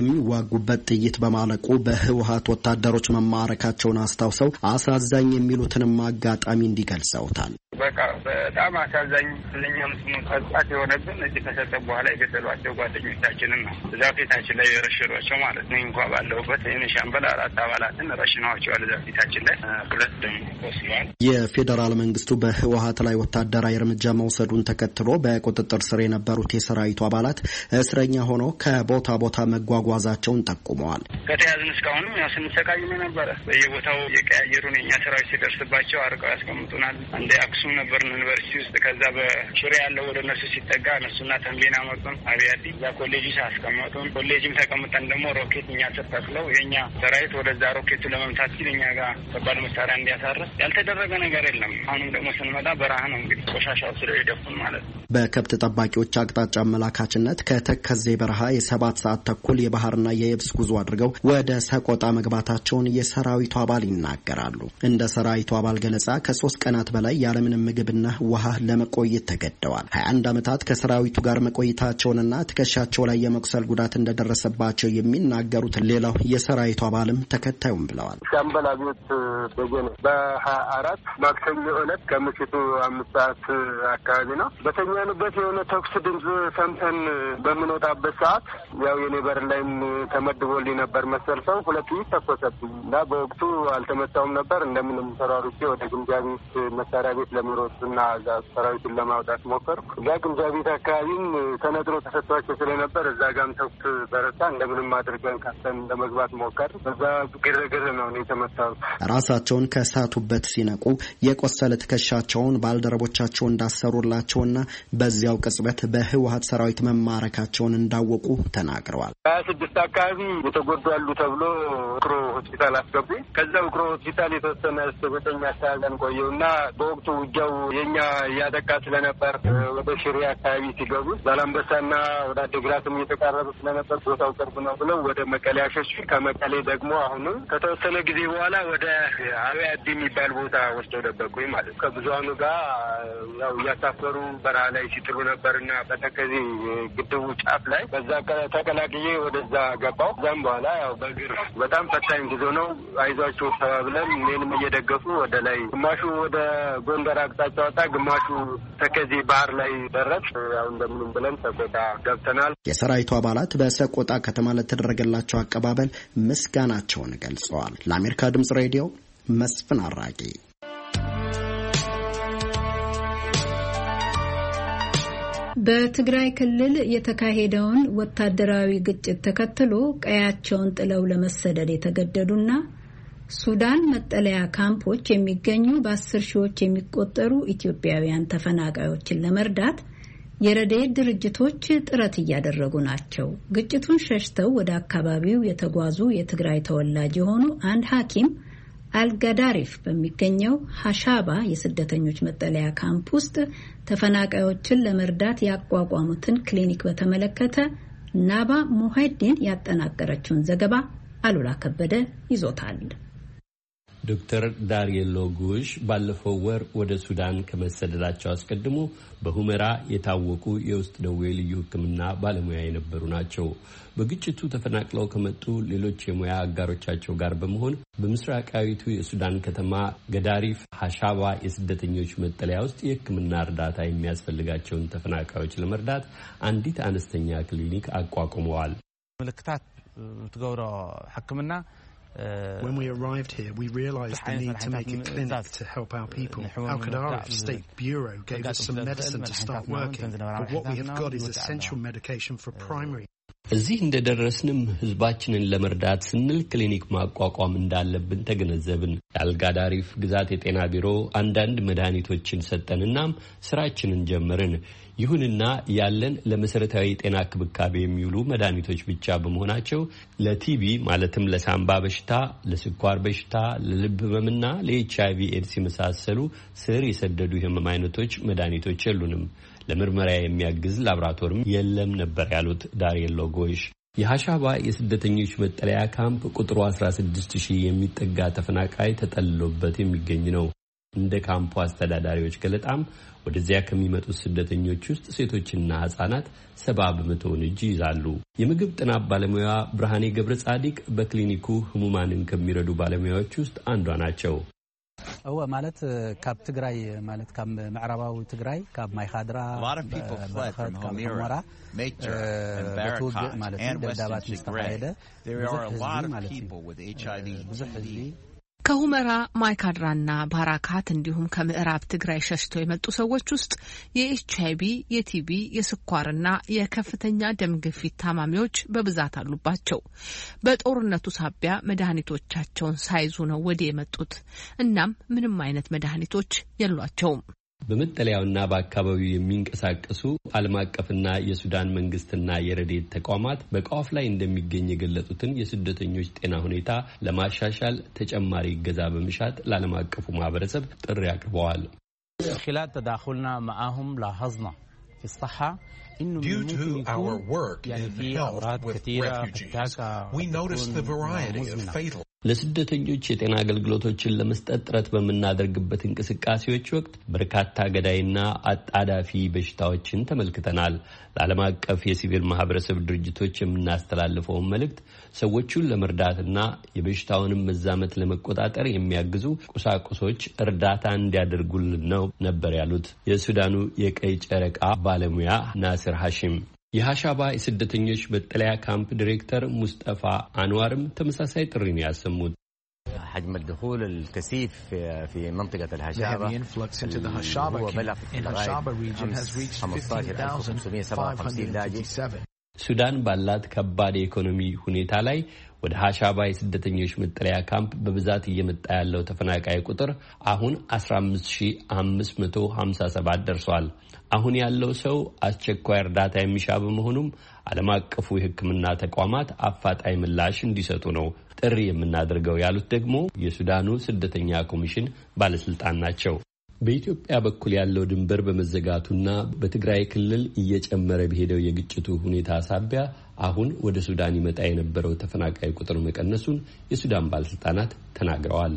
የሚዋጉበት ጥይት በማለቁ በህወሓት ወታደሮች መማረካቸውን አስታውሰው አሳዛኝ የሚሉትንም አጋጣሚ እንዲገልጸውታል። በቃ በጣም አሳዛኝ ለኛም ስሙ ጸጥታ የሆነብን እጅ ከሰጠ በኋላ የገደሏቸው ጓደኞቻችንን ነው። እዛ ፊታችን ላይ የረሸኗቸው ማለት ነው። እንኳን ባለሁበት ይህን ሻምበል አራት አባላትን ረሽነዋቸዋል። እዛ ፊታችን ላይ ሁለት ደግሞ ቆስለዋል። የፌዴራል መንግስቱ በህወሓት ላይ ወታደራዊ እርምጃ መውሰዱን ተከትሎ በቁጥጥር ስር የነበሩት የሰራዊቱ አባላት እስረኛ ሆነው ከቦታ ቦታ መጓጓዛቸውን ጠቁመዋል። ከተያዝን እስካሁንም ያው ስንሰቃይ ነበረ። በየቦታው የቀያየሩን የኛ ሰራዊት ሲደርስባቸው አርቀው ያስቀምጡናል። እንደ አክሱም ነበር ዩኒቨርሲቲ ውስጥ፣ ከዛ በሽሬ ያለው ወደ እነሱ ሲጠጋ እነሱና ተንቤና መጡን። አብያዲ እዛ ኮሌጅ አስቀመጡን። ኮሌጅም ተቀምጠን ደግሞ ሮኬት እኛ ተተክለው የኛ ሰራዊት ወደዛ ሮኬቱ ለመምታት ሲል እኛ ጋር ከባድ መሳሪያ እንዲያሳርፍ ያልተደረገ ነገር የለም። አሁንም ደግሞ ስንመጣ በረሃ ነው እንግዲህ ቆሻሻው ስለ ይደፉን ማለት ነው። በከብት ጠባቂዎች አቅጣጫ አመላካችነት ከተከዜ በረሃ የሰባት ሰዓት ተኩል የባህርና የየብስ ጉዞ አድርገው ወደ ሰቆጣ መግባታቸውን የሰራዊቱ አባል ይናገራሉ። እንደ ሰራዊቱ አባል ገለጻ ከሶስት ቀናት በላይ ያለምንም ምግብና ውሃ ለመቆየት ተገደዋል። ሀያ አንድ ዓመታት ከሰራዊቱ ጋር መቆየታቸውንና ትከሻቸው ላይ የመቁሰል ጉዳት እንደደረሰባቸው የሚናገሩት ሌላው የሰራዊቱ አባልም ተከታዩም ብለዋል። ሻምበል አብዮት በጀነ በሀያ አራት ማክሰኞ ዕለት ከምሽቱ አምስት ሰዓት አካባቢ ነው። በተኛንበት የሆነ ተኩስ ድምፅ ሰምተን በምንወጣበት ሰዓት ያው የኔ በር ላይም ተመድቦልኝ ነበር መሰል ሰው ሁለት ይህ ተኮሰብኝ እና በወቅቱ አልተመታውም ነበር። እንደምንም ተሯሩጬ ወደ ግምጃ ቤት መሳሪያ ቤት ለመሮጥ እና እዛ ሰራዊቱን ለማውጣት ሞከርኩ። እዛ ግምጃ ቤት አካባቢም ተነጥሮ ተሰጥቷቸው ስለነበር እዛ ጋም ተኩስ በረታ። እንደምንም አድርገን ከፍተን ለመግባት ሞከር። በዛ ግርግር ነው የተመታሁት። ራሳቸውን ከሳቱበት ሲነቁ የቆሰለ ትከሻቸውን ባልደረቦቻቸው እንዳሰሩላቸውና በዚያው ቅጽበት በህወሓት ሰራዊት መማረካቸውን እንዳወቁ ተናግረዋል። ሀያ ስድስት አካባቢ የተጎዱ አሉ ተብሎ ውቅሮ ሆስፒታል አስገቡ። ከዛ ውቅሮ ሆስፒታል የተወሰነ ዘጠኝ አካባቢ ቆየውና በወቅቱ ውጊያው የኛ እያጠቃ ስለነበር ወደ ሽሬ አካባቢ ሲገቡ ዛላምበሳና ወደ አዲግራትም እየተቃረቡ ስለነበር ቦታው ቅርብ ነው ብለው ወደ መቀሌ አሸሹ። ከመቀሌ ደግሞ አሁንም ከተወሰነ ጊዜ በኋላ ወደ አብያዲ የሚባል ቦታ ወስደው ደበቁኝ ማለት ነው። ከብዙሃኑ ጋር ያው እያሳፈሩ በረሃ ላይ ሲጥሉ ነበርና በተከዜ ግድቡ ጫፍ ላይ በዛ ተቀላቅዬ ወደዛ ገባው። እዛም በኋላ ያው በእግር በጣም ፈታኝ ጉዞ ነው። አይዟችሁ ተባብለን እኔንም እየደገፉ ወደ ላይ ግማሹ ወደ ጎንደር አቅጣጫ ወጣ፣ ግማሹ ተከዜ ባህር ላይ ደረስ። ያው እንደምንም ብለን ሰቆጣ ገብተናል። የሰራዊቱ አባላት በሰቆጣ ከተማ ለተደረገላቸው አቀባበል ምስጋናቸውን ገልጸዋል። ለአሜሪካ ድምጽ ሬዲዮ መስፍን አራቂ። በትግራይ ክልል የተካሄደውን ወታደራዊ ግጭት ተከትሎ ቀያቸውን ጥለው ለመሰደድ የተገደዱና ሱዳን መጠለያ ካምፖች የሚገኙ በአስር ሺዎች የሚቆጠሩ ኢትዮጵያውያን ተፈናቃዮችን ለመርዳት የረድኤት ድርጅቶች ጥረት እያደረጉ ናቸው። ግጭቱን ሸሽተው ወደ አካባቢው የተጓዙ የትግራይ ተወላጅ የሆኑ አንድ ሐኪም አልጋዳሪፍ በሚገኘው ሀሻባ የስደተኞች መጠለያ ካምፕ ውስጥ ተፈናቃዮችን ለመርዳት ያቋቋሙትን ክሊኒክ በተመለከተ ናባ ሙሃይዲን ያጠናቀረችውን ዘገባ አሉላ ከበደ ይዞታል። ዶክተር ዳሪየሎ ጉሽ ባለፈው ወር ወደ ሱዳን ከመሰደዳቸው አስቀድሞ በሁመራ የታወቁ የውስጥ ደዌ ልዩ ሕክምና ባለሙያ የነበሩ ናቸው። በግጭቱ ተፈናቅለው ከመጡ ሌሎች የሙያ አጋሮቻቸው ጋር በመሆን በምስራቃዊቱ የሱዳን ከተማ ገዳሪፍ ሐሻባ የስደተኞች መጠለያ ውስጥ የሕክምና እርዳታ የሚያስፈልጋቸውን ተፈናቃዮች ለመርዳት አንዲት አነስተኛ ክሊኒክ አቋቁመዋል። ምልክታት ትገብሮ ሕክምና When we arrived here, we realized the need to make a clinic to help our people. Al Qadarif State Bureau gave us some medicine to start working, but what we have got is essential medication for primary. እዚህ እንደደረስንም ህዝባችንን ለመርዳት ስንል ክሊኒክ ማቋቋም እንዳለብን ተገነዘብን። የአልጋዳሪፍ ግዛት የጤና ቢሮ አንዳንድ መድኃኒቶችን ሰጠንናም ስራችንን ጀመርን። ይሁንና ያለን ለመሰረታዊ ጤና ክብካቤ የሚውሉ መድኃኒቶች ብቻ በመሆናቸው ለቲቢ ማለትም ለሳምባ በሽታ፣ ለስኳር በሽታ፣ ለልብ ህመምና ለኤችአይቪ ኤድስ የመሳሰሉ ስር የሰደዱ የህመም አይነቶች መድኃኒቶች የሉንም። ለምርመራ የሚያግዝ ላብራቶሪም የለም ነበር ያሉት ዳሪየሎ ጎሽ። የሐሻባ የስደተኞች መጠለያ ካምፕ ቁጥሩ አስራ ስድስት ሺህ የሚጠጋ ተፈናቃይ ተጠልሎበት የሚገኝ ነው። እንደ ካምፑ አስተዳዳሪዎች ገለጣም ወደዚያ ከሚመጡት ስደተኞች ውስጥ ሴቶችና ህጻናት ሰባ በመቶውን እጅ ይዛሉ። የምግብ ጥናት ባለሙያ ብርሃኔ ገብረ ጻዲቅ በክሊኒኩ ህሙማንን ከሚረዱ ባለሙያዎች ውስጥ አንዷ ናቸው። هو ማለት ካብ ትግራይ ማለት ካብ ምዕራባዊ ትግራይ ካብ ማይካድራ ከሞራ በቱግ ማለት ደዳባት ምስተካሄደ ከሁመራ ማይካድራና ባራካት እንዲሁም ከምዕራብ ትግራይ ሸሽተው የመጡ ሰዎች ውስጥ የኤችአይቪ፣ የቲቢ፣ የስኳርና የከፍተኛ ደም ግፊት ታማሚዎች በብዛት አሉባቸው። በጦርነቱ ሳቢያ መድኃኒቶቻቸውን ሳይዙ ነው ወደ የመጡት። እናም ምንም አይነት መድኃኒቶች የሏቸውም። በመጠለያውና በአካባቢው የሚንቀሳቀሱ ዓለም አቀፍና የሱዳን መንግስትና የረድኤት ተቋማት በቋፍ ላይ እንደሚገኝ የገለጹትን የስደተኞች ጤና ሁኔታ ለማሻሻል ተጨማሪ እገዛ በመሻት ለዓለም አቀፉ ማህበረሰብ ጥሪ አቅርበዋል። خلال تداخلنا معهم لاحظنا في الصحة Due to our work in health with refugees, we noticed the variety of fatal ለስደተኞች የጤና አገልግሎቶችን ለመስጠት ጥረት በመናደርግበት እንቅስቃሴዎች ወቅት በርካታ ገዳይና አጣዳፊ በሽታዎችን ተመልክተናል። ለዓለም አቀፍ የሲቪል ማህበረሰብ ድርጅቶች የምናስተላልፈው መልእክት ሰዎቹን ለመርዳትና የበሽታውንም መዛመት ለመቆጣጠር የሚያግዙ ቁሳቁሶች እርዳታ እንዲያደርጉልን ነው ነበር ያሉት የሱዳኑ የቀይ ጨረቃ ባለሙያ ናስር ሐሺም። የሐሻባ የስደተኞች መጠለያ ካምፕ ዲሬክተር ሙስጠፋ አንዋርም ተመሳሳይ ጥሪ ነው ያሰሙት። حجم الدخول الكثيف في منطقة الحشابة وبلغ خمسة عشر ألف وخمسمائة وسبعة وخمسين لاجئ ሱዳን ባላት ከባድ የኢኮኖሚ ሁኔታ ላይ ወደ ሐሻባ የስደተኞች መጠለያ ካምፕ በብዛት እየመጣ ያለው ተፈናቃይ ቁጥር አሁን አስራ አምስት ሺህ አምስት መቶ ሀምሳ ሰባት ደርሷል። አሁን ያለው ሰው አስቸኳይ እርዳታ የሚሻ በመሆኑም ዓለም አቀፉ የሕክምና ተቋማት አፋጣኝ ምላሽ እንዲሰጡ ነው ጥሪ የምናደርገው ያሉት ደግሞ የሱዳኑ ስደተኛ ኮሚሽን ባለስልጣን ናቸው። በኢትዮጵያ በኩል ያለው ድንበር በመዘጋቱና በትግራይ ክልል እየጨመረ በሄደው የግጭቱ ሁኔታ ሳቢያ አሁን ወደ ሱዳን ይመጣ የነበረው ተፈናቃይ ቁጥር መቀነሱን የሱዳን ባለስልጣናት ተናግረዋል።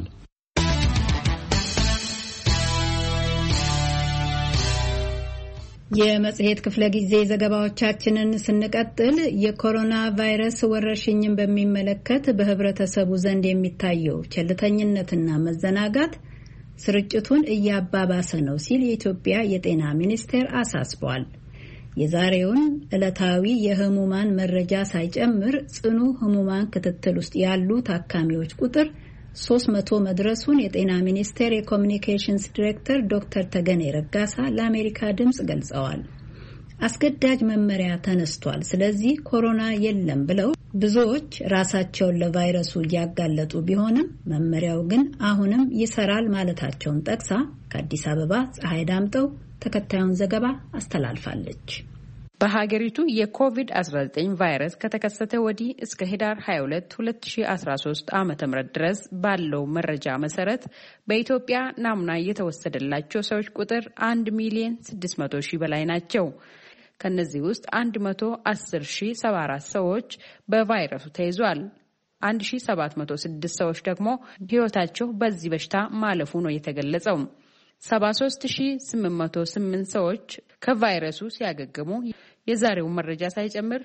የመጽሔት ክፍለ ጊዜ ዘገባዎቻችንን ስንቀጥል የኮሮና ቫይረስ ወረርሽኝን በሚመለከት በህብረተሰቡ ዘንድ የሚታየው ቸልተኝነትና መዘናጋት ስርጭቱን እያባባሰ ነው ሲል የኢትዮጵያ የጤና ሚኒስቴር አሳስቧል። የዛሬውን ዕለታዊ የህሙማን መረጃ ሳይጨምር ጽኑ ህሙማን ክትትል ውስጥ ያሉ ታካሚዎች ቁጥር ሶስት መቶ መድረሱን የጤና ሚኒስቴር የኮሚኒኬሽንስ ዳይሬክተር ዶክተር ተገኔ ረጋሳ ለአሜሪካ ድምጽ ገልጸዋል። አስገዳጅ መመሪያ ተነስቷል፣ ስለዚህ ኮሮና የለም ብለው ብዙዎች ራሳቸውን ለቫይረሱ እያጋለጡ ቢሆንም መመሪያው ግን አሁንም ይሰራል ማለታቸውን ጠቅሳ ከአዲስ አበባ ፀሐይ ዳምጠው ተከታዩን ዘገባ አስተላልፋለች። በሀገሪቱ የኮቪድ አስራ ዘጠኝ ቫይረስ ከተከሰተ ወዲህ እስከ ህዳር ሃያ ሁለት ሁለት ሺህ አስራ ሶስት ዓመተ ምህረት ድረስ ባለው መረጃ መሰረት በኢትዮጵያ ናሙና የተወሰደላቸው ሰዎች ቁጥር አንድ ሚሊዮን ስድስት መቶ ሺህ በላይ ናቸው። ከነዚህ ውስጥ አንድ መቶ አስር ሺህ ሰባ አራት ሰዎች በቫይረሱ ተይዟል። አንድ ሺህ ሰባት መቶ ስድስት ሰዎች ደግሞ ህይወታቸው በዚህ በሽታ ማለፉ ነው የተገለጸው። ሰባ ሦስት ሺህ ስምንት መቶ ስምንት ሰዎች ከቫይረሱ ሲያገግሙ የዛሬው መረጃ ሳይጨምር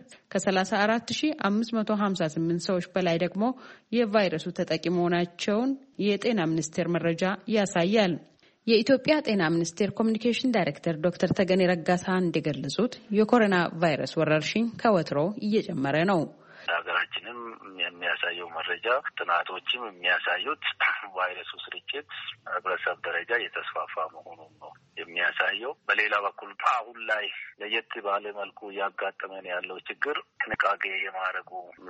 ከ34,558 ሰዎች በላይ ደግሞ የቫይረሱ ተጠቂ መሆናቸውን የጤና ሚኒስቴር መረጃ ያሳያል። የኢትዮጵያ ጤና ሚኒስቴር ኮሚኒኬሽን ዳይሬክተር ዶክተር ተገኔ ረጋሳ እንደገለጹት የኮሮና ቫይረስ ወረርሽኝ ከወትሮ እየጨመረ ነው። ሀገራችንም የሚያሳየው መረጃ ጥናቶችም የሚያሳዩት ቫይረሱ ስርጭት በህብረተሰብ ደረጃ እየተስፋፋ መሆኑን ነው የሚያሳየው። በሌላ በኩል አሁን ላይ ለየት ባለ መልኩ እያጋጠመን ያለው ችግር ጥንቃቄ የማድረጉ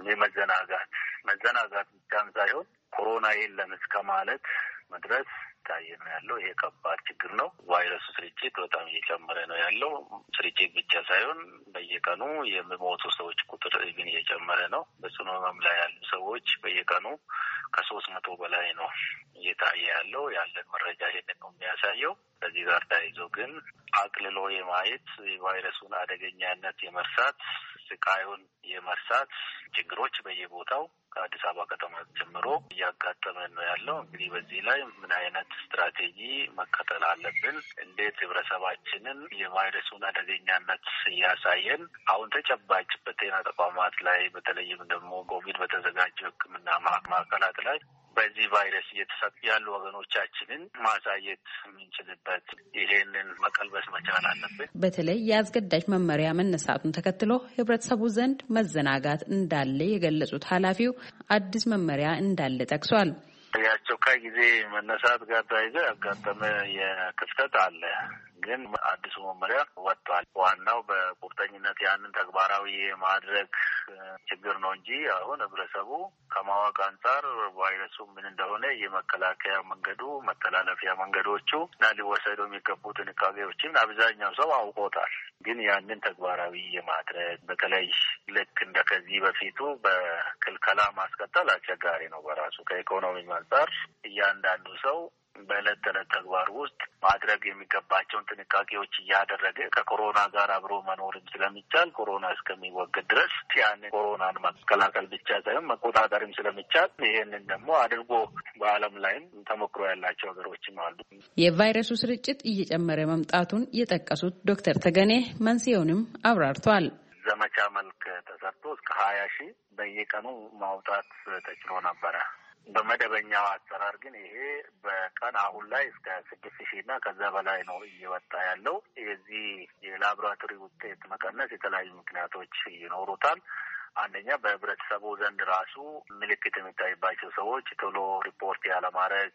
የመዘናጋት መዘናጋት ብቻም ሳይሆን ኮሮና የለም እስከ ማለት መድረስ ታየ ነው ያለው። ይሄ ከባድ ችግር ነው። ቫይረሱ ስርጭት በጣም እየጨመረ ነው ያለው። ስርጭት ብቻ ሳይሆን በየቀኑ የሚሞቱ ሰዎች ቁጥር ግን እየጨመረ ነው። በጽኑ ህመም ላይ ያሉ ሰዎች በየቀኑ ከሶስት መቶ በላይ ነው እየታየ ያለው። ያለን መረጃ ይሄንን ነው የሚያሳየው። ከዚህ ጋር ተያይዞ ግን አቅልሎ የማየት የቫይረሱን አደገኛነት የመርሳት ስቃዩን የመርሳት ችግሮች በየቦታው ከአዲስ አበባ ከተማ ጀምሮ እያጋጠመን ነው ያለው። እንግዲህ በዚህ ላይ ምን አይነት ስትራቴጂ መከተል አለብን? እንዴት ህብረተሰባችንን የቫይረሱን አደገኛነት እያሳየን አሁን ተጨባጭ በጤና ተቋማት ላይ በተለይም ደግሞ ኮቪድ በተዘጋጀው ሕክምና ማዕከላት ላይ በዚህ ቫይረስ እየተሰጡ ያሉ ወገኖቻችንን ማሳየት የምንችልበት ይሄንን መቀልበስ መቻል አለብን። በተለይ የአስገዳጅ መመሪያ መነሳቱን ተከትሎ ህብረተሰቡ ዘንድ መዘናጋት እንዳለ የገለጹት ኃላፊው አዲስ መመሪያ እንዳለ ጠቅሷል። የአስቸኳይ ጊዜ መነሳት ጋር ተያይዞ ያጋጠመ የክፍተት አለ። ግን አዲሱ መመሪያ ወጥቷል። ዋናው በቁርጠኝነት ያንን ተግባራዊ የማድረግ ችግር ነው እንጂ አሁን ህብረተሰቡ ከማወቅ አንጻር ቫይረሱ ምን እንደሆነ የመከላከያ መንገዱ መተላለፊያ መንገዶቹ እና ሊወሰዱ የሚገቡ ጥንቃቄዎችን አብዛኛው ሰው አውቆታል። ግን ያንን ተግባራዊ የማድረግ በተለይ ልክ እንደ ከዚህ በፊቱ በክልከላ ማስቀጠል አስቸጋሪ ነው በራሱ ከኢኮኖሚ አንጻር እያንዳንዱ ሰው በዕለት ተዕለት ተግባር ውስጥ ማድረግ የሚገባቸውን ጥንቃቄዎች እያደረገ ከኮሮና ጋር አብሮ መኖርም ስለሚቻል ኮሮና እስከሚወገድ ድረስ ያንን ኮሮናን መከላከል ብቻ ሳይሆን መቆጣጠርም ስለሚቻል ይሄንን ደግሞ አድርጎ በዓለም ላይም ተሞክሮ ያላቸው ሀገሮችም አሉ። የቫይረሱ ስርጭት እየጨመረ መምጣቱን የጠቀሱት ዶክተር ተገኔ መንስኤውንም አብራርተዋል። ዘመቻ መልክ ተሰርቶ እስከ ሀያ ሺህ በየቀኑ ማውጣት ተችሎ ነበረ። በመደበኛው አሰራር ግን ይሄ በቀን አሁን ላይ እስከ ስድስት ሺህ እና ከዛ በላይ ነው እየወጣ ያለው። የዚህ የላቦራቶሪ ውጤት መቀነስ የተለያዩ ምክንያቶች ይኖሩታል። አንደኛ በህብረተሰቡ ዘንድ ራሱ ምልክት የሚታይባቸው ሰዎች ቶሎ ሪፖርት ያለማድረግ፣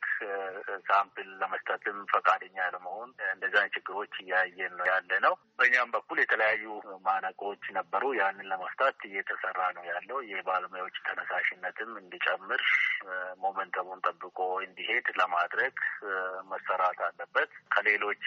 ሳምፕል ለመስጠትም ፈቃደኛ ያለመሆን እንደዚያ ችግሮች እያየን ነው ያለ ነው። በእኛም በኩል የተለያዩ ማነቆች ነበሩ። ያንን ለመፍታት እየተሰራ ነው ያለው። የባለሙያዎች ተነሳሽነትም እንዲጨምር ሞመንተሙን ጠብቆ እንዲሄድ ለማድረግ መሰራት አለበት። ከሌሎች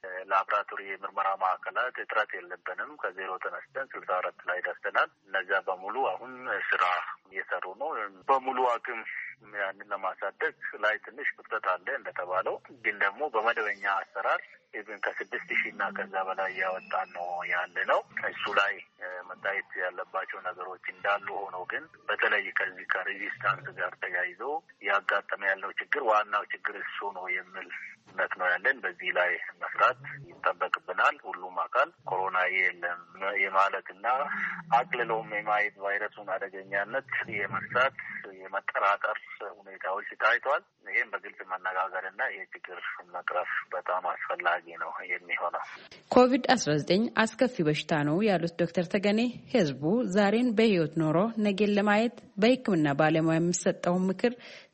ላብራቶሪ የምርመራ ማዕከላት እጥረት የለብንም። ከዜሮ ተነስተን ስልሳ አራት ላይ ደርሰናል። እነዚያ በሙሉ አሁን ስራ እየሰሩ ነው። በሙሉ አቅም ያንን ለማሳደግ ላይ ትንሽ ክፍተት አለ እንደተባለው። ግን ደግሞ በመደበኛ አሰራር ኢቭን ከስድስት ሺህ እና ከዛ በላይ ያወጣን ነው ያለ ነው። እሱ ላይ መታየት ያለባቸው ነገሮች እንዳሉ ሆኖ ግን በተለይ ከዚህ ከሬዚስታንስ ጋር ተያይዞ ያጋጠመ ያለው ችግር ዋናው ችግር እሱ ነው የሚል እምነት ነው ያለን። በዚህ ላይ መስራት ይጠበቅብናል። ሁሉም አካል ኮሮና የለም የማለትና አቅልሎም የማየት ቫይረሱን አደገኛነት የመርሳት የመጠራጠር ሁኔታዎች ታይቷል። ይህም በግልጽ መነጋገርና ይህ ችግር መቅረፍ በጣም አስፈላጊ ነው የሚሆነው። ኮቪድ አስራ ዘጠኝ አስከፊ በሽታ ነው ያሉት ዶክተር ተገኔ ህዝቡ ዛሬን በህይወት ኖሮ ነገን ለማየት በሕክምና ባለሙያ የሚሰጠውን ምክር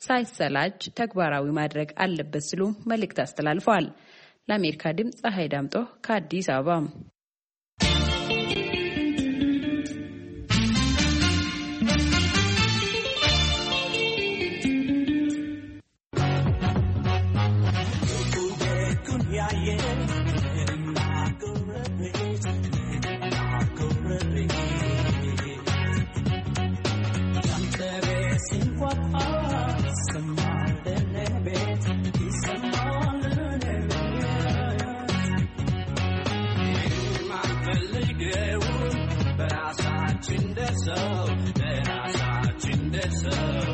ሳይሰላች ተግባራዊ ማድረግ አለበት ሲሉ መልእክት አስተላልፈዋል። ለአሜሪካ ድምፅ ፀሐይ ዳምጦ ከአዲስ አበባ። So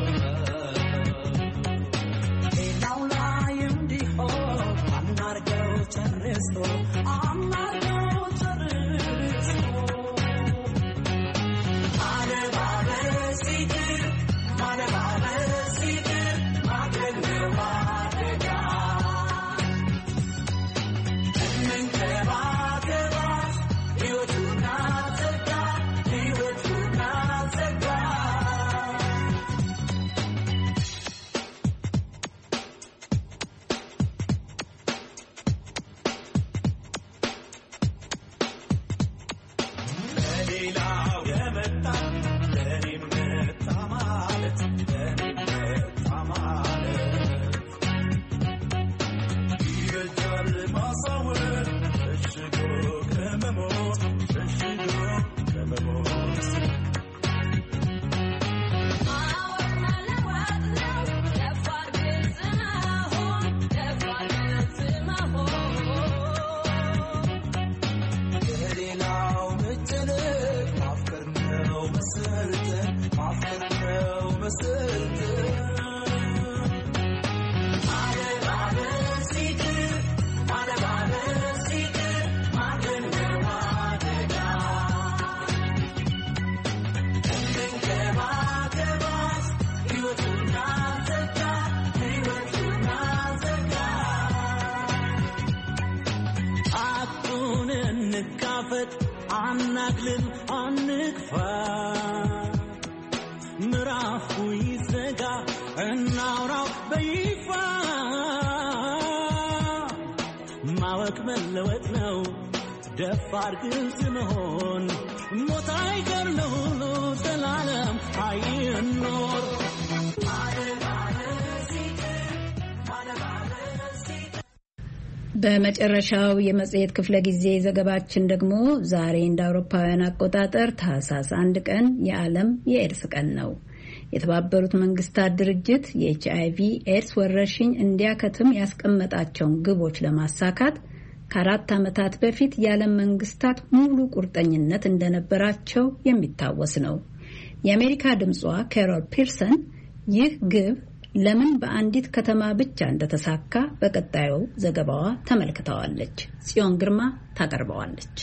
አንናግልም አንክፋ ምራፉ ይዘጋ እናውራው በይፋ ማወቅ መለወጥ ነው ደፋር ግልጽ መሆን ሞት አይቀር ለሁሉ ዘላለም አይኖር በመጨረሻው የመጽሔት ክፍለ ጊዜ ዘገባችን ደግሞ ዛሬ እንደ አውሮፓውያን አቆጣጠር ታህሳስ አንድ ቀን የዓለም የኤድስ ቀን ነው። የተባበሩት መንግስታት ድርጅት የኤች አይ ቪ ኤድስ ወረርሽኝ እንዲያከትም ያስቀመጣቸውን ግቦች ለማሳካት ከአራት ዓመታት በፊት የዓለም መንግስታት ሙሉ ቁርጠኝነት እንደነበራቸው የሚታወስ ነው። የአሜሪካ ድምጿ ካሮል ፒርሰን ይህ ግብ ለምን በአንዲት ከተማ ብቻ እንደተሳካ በቀጣዩ ዘገባዋ ተመልክተዋለች። ጽዮን ግርማ ታቀርበዋለች።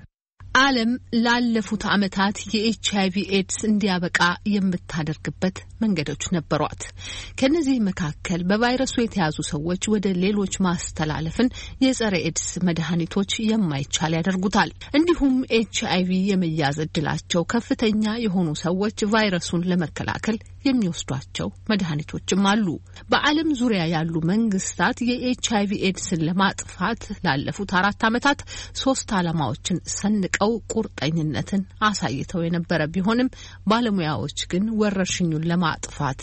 ዓለም ላለፉት ዓመታት የኤች አይ ቪ ኤድስ እንዲያበቃ የምታደርግበት መንገዶች ነበሯት። ከነዚህ መካከል በቫይረሱ የተያዙ ሰዎች ወደ ሌሎች ማስተላለፍን የጸረ ኤድስ መድኃኒቶች የማይቻል ያደርጉታል። እንዲሁም ኤች አይ ቪ የመያዝ እድላቸው ከፍተኛ የሆኑ ሰዎች ቫይረሱን ለመከላከል የሚወስዷቸው መድኃኒቶችም አሉ። በዓለም ዙሪያ ያሉ መንግስታት የኤች አይ ቪ ኤድስን ለማጥፋት ላለፉት አራት ዓመታት ሶስት ዓላማዎችን ሰንቀው ቁርጠኝነትን አሳይተው የነበረ ቢሆንም ባለሙያዎች ግን ወረርሽኙን ለማጥፋት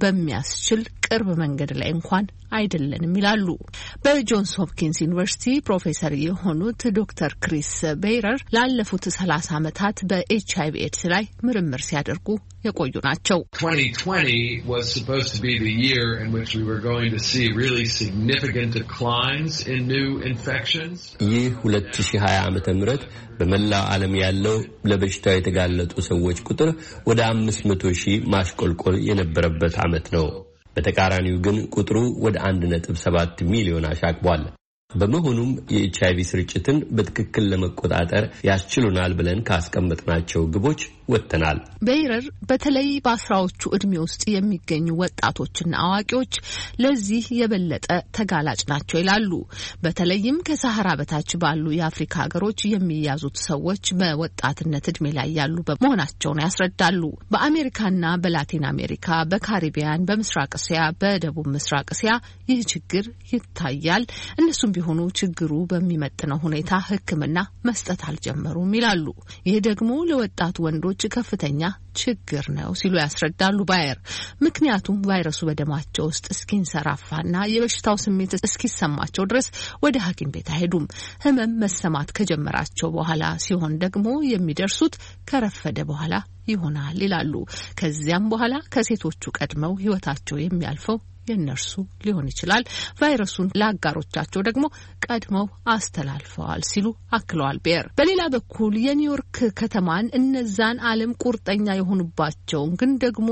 በሚያስችል ቅርብ መንገድ ላይ እንኳን አይደለንም ይላሉ። በጆንስ ሆፕኪንስ ዩኒቨርሲቲ ፕሮፌሰር የሆኑት ዶክተር ክሪስ ቤይረር ላለፉት ሰላሳ ዓመታት በኤች አይ ቪ ኤድስ ላይ ምርምር ሲያደርጉ የቆዩ ናቸው። twenty twenty was supposed to be the year in which we were going to see really significant declines in new infections. ይህ ሁለት ሺህ ሀያ ዓመተ ምህረት በመላው ዓለም ያለው ለበሽታው የተጋለጡ ሰዎች ቁጥር ወደ አምስት መቶ ሺህ ማሽቆልቆል የነበረበት ዓመት ነው። በተቃራኒው ግን ቁጥሩ ወደ አንድ ነጥብ ሰባት ሚሊዮን አሻቅቧል። በመሆኑም የኤች አይ ቪ ስርጭትን በትክክል ለመቆጣጠር ያስችሉናል ብለን ካስቀመጥናቸው ግቦች ወጥተናል። ቤይረር በተለይ በአስራዎቹ እድሜ ውስጥ የሚገኙ ወጣቶችና አዋቂዎች ለዚህ የበለጠ ተጋላጭ ናቸው ይላሉ። በተለይም ከሳህራ በታች ባሉ የአፍሪካ ሀገሮች የሚያዙት ሰዎች በወጣትነት እድሜ ላይ ያሉ በመሆናቸውን ያስረዳሉ። በአሜሪካና በላቲን አሜሪካ፣ በካሪቢያን፣ በምስራቅ እስያ፣ በደቡብ ምስራቅ እስያ ይህ ችግር ይታያል። እነሱም ቢሆኑ ችግሩ በሚመጥነው ሁኔታ ሕክምና መስጠት አልጀመሩም ይላሉ። ይህ ደግሞ ለወጣቱ ወንዶች ከፍተኛ ችግር ነው ሲሉ ያስረዳሉ ባየር። ምክንያቱም ቫይረሱ በደማቸው ውስጥ እስኪንሰራፋና የበሽታው ስሜት እስኪሰማቸው ድረስ ወደ ሐኪም ቤት አይሄዱም። ህመም መሰማት ከጀመራቸው በኋላ ሲሆን ደግሞ የሚደርሱት ከረፈደ በኋላ ይሆናል ይላሉ። ከዚያም በኋላ ከሴቶቹ ቀድመው ህይወታቸው የሚያልፈው የነርሱ ሊሆን ይችላል። ቫይረሱን ለአጋሮቻቸው ደግሞ ቀድመው አስተላልፈዋል ሲሉ አክለዋል ቤር። በሌላ በኩል የኒውዮርክ ከተማን እነዛን ዓለም ቁርጠኛ የሆኑባቸውን ግን ደግሞ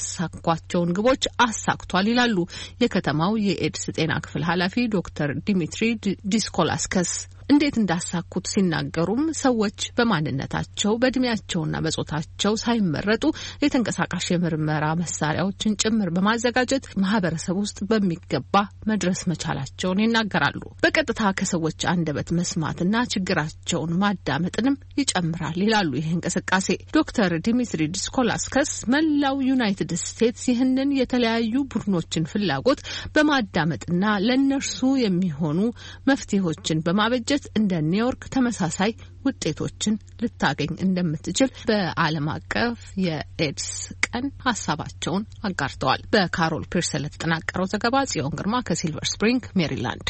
ያላሳኳቸውን ግቦች አሳክቷል ይላሉ የከተማው የኤድስ ጤና ክፍል ኃላፊ ዶክተር ዲሚትሪ ዲስኮላስከስ። እንዴት እንዳሳኩት ሲናገሩም ሰዎች በማንነታቸው በእድሜያቸውና በጾታቸው ሳይመረጡ የተንቀሳቃሽ የምርመራ መሳሪያዎችን ጭምር በማዘጋጀት ማህበረሰብ ውስጥ በሚገባ መድረስ መቻላቸውን ይናገራሉ። በቀጥታ ከሰዎች አንደበት መስማትና ችግራቸውን ማዳመጥንም ይጨምራል ይላሉ ይህ እንቅስቃሴ። ዶክተር ዲሚትሪ ዲስኮላስከስ መላው ዩናይትድ ስቴትስ ይህንን የተለያዩ ቡድኖችን ፍላጎት በማዳመጥና ለነርሱ የሚሆኑ መፍትሄዎችን በማበጀት እንደ ኒውዮርክ ተመሳሳይ ውጤቶችን ልታገኝ እንደምትችል በዓለም አቀፍ የኤድስ ቀን ሀሳባቸውን አጋርተዋል። በካሮል ፒርስ ለተጠናቀረው ዘገባ ጽዮን ግርማ ከሲልቨር ስፕሪንግ ሜሪላንድ።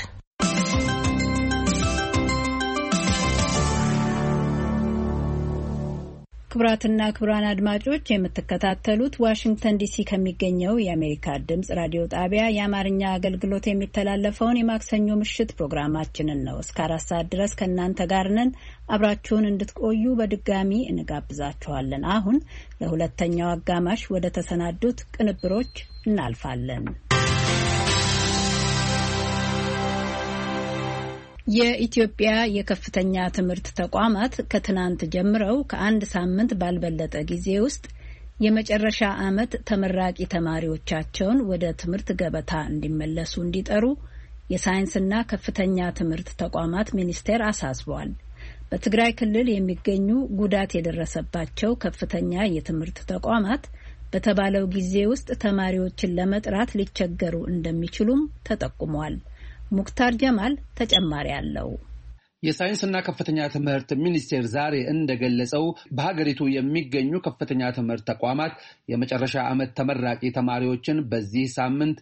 ክቡራትና ክቡራን አድማጮች የምትከታተሉት ዋሽንግተን ዲሲ ከሚገኘው የአሜሪካ ድምጽ ራዲዮ ጣቢያ የአማርኛ አገልግሎት የሚተላለፈውን የማክሰኞ ምሽት ፕሮግራማችንን ነው። እስከ አራት ሰዓት ድረስ ከእናንተ ጋር ነን። አብራችሁን እንድትቆዩ በድጋሚ እንጋብዛችኋለን። አሁን ለሁለተኛው አጋማሽ ወደ ተሰናዱት ቅንብሮች እናልፋለን። የኢትዮጵያ የከፍተኛ ትምህርት ተቋማት ከትናንት ጀምረው ከአንድ ሳምንት ባልበለጠ ጊዜ ውስጥ የመጨረሻ ዓመት ተመራቂ ተማሪዎቻቸውን ወደ ትምህርት ገበታ እንዲመለሱ እንዲጠሩ የሳይንስና ከፍተኛ ትምህርት ተቋማት ሚኒስቴር አሳስቧል። በትግራይ ክልል የሚገኙ ጉዳት የደረሰባቸው ከፍተኛ የትምህርት ተቋማት በተባለው ጊዜ ውስጥ ተማሪዎችን ለመጥራት ሊቸገሩ እንደሚችሉም ተጠቁሟል። ሙክታር ጀማል ተጨማሪ አለው። የሳይንስና ከፍተኛ ትምህርት ሚኒስቴር ዛሬ እንደገለጸው በሀገሪቱ የሚገኙ ከፍተኛ ትምህርት ተቋማት የመጨረሻ ዓመት ተመራቂ ተማሪዎችን በዚህ ሳምንት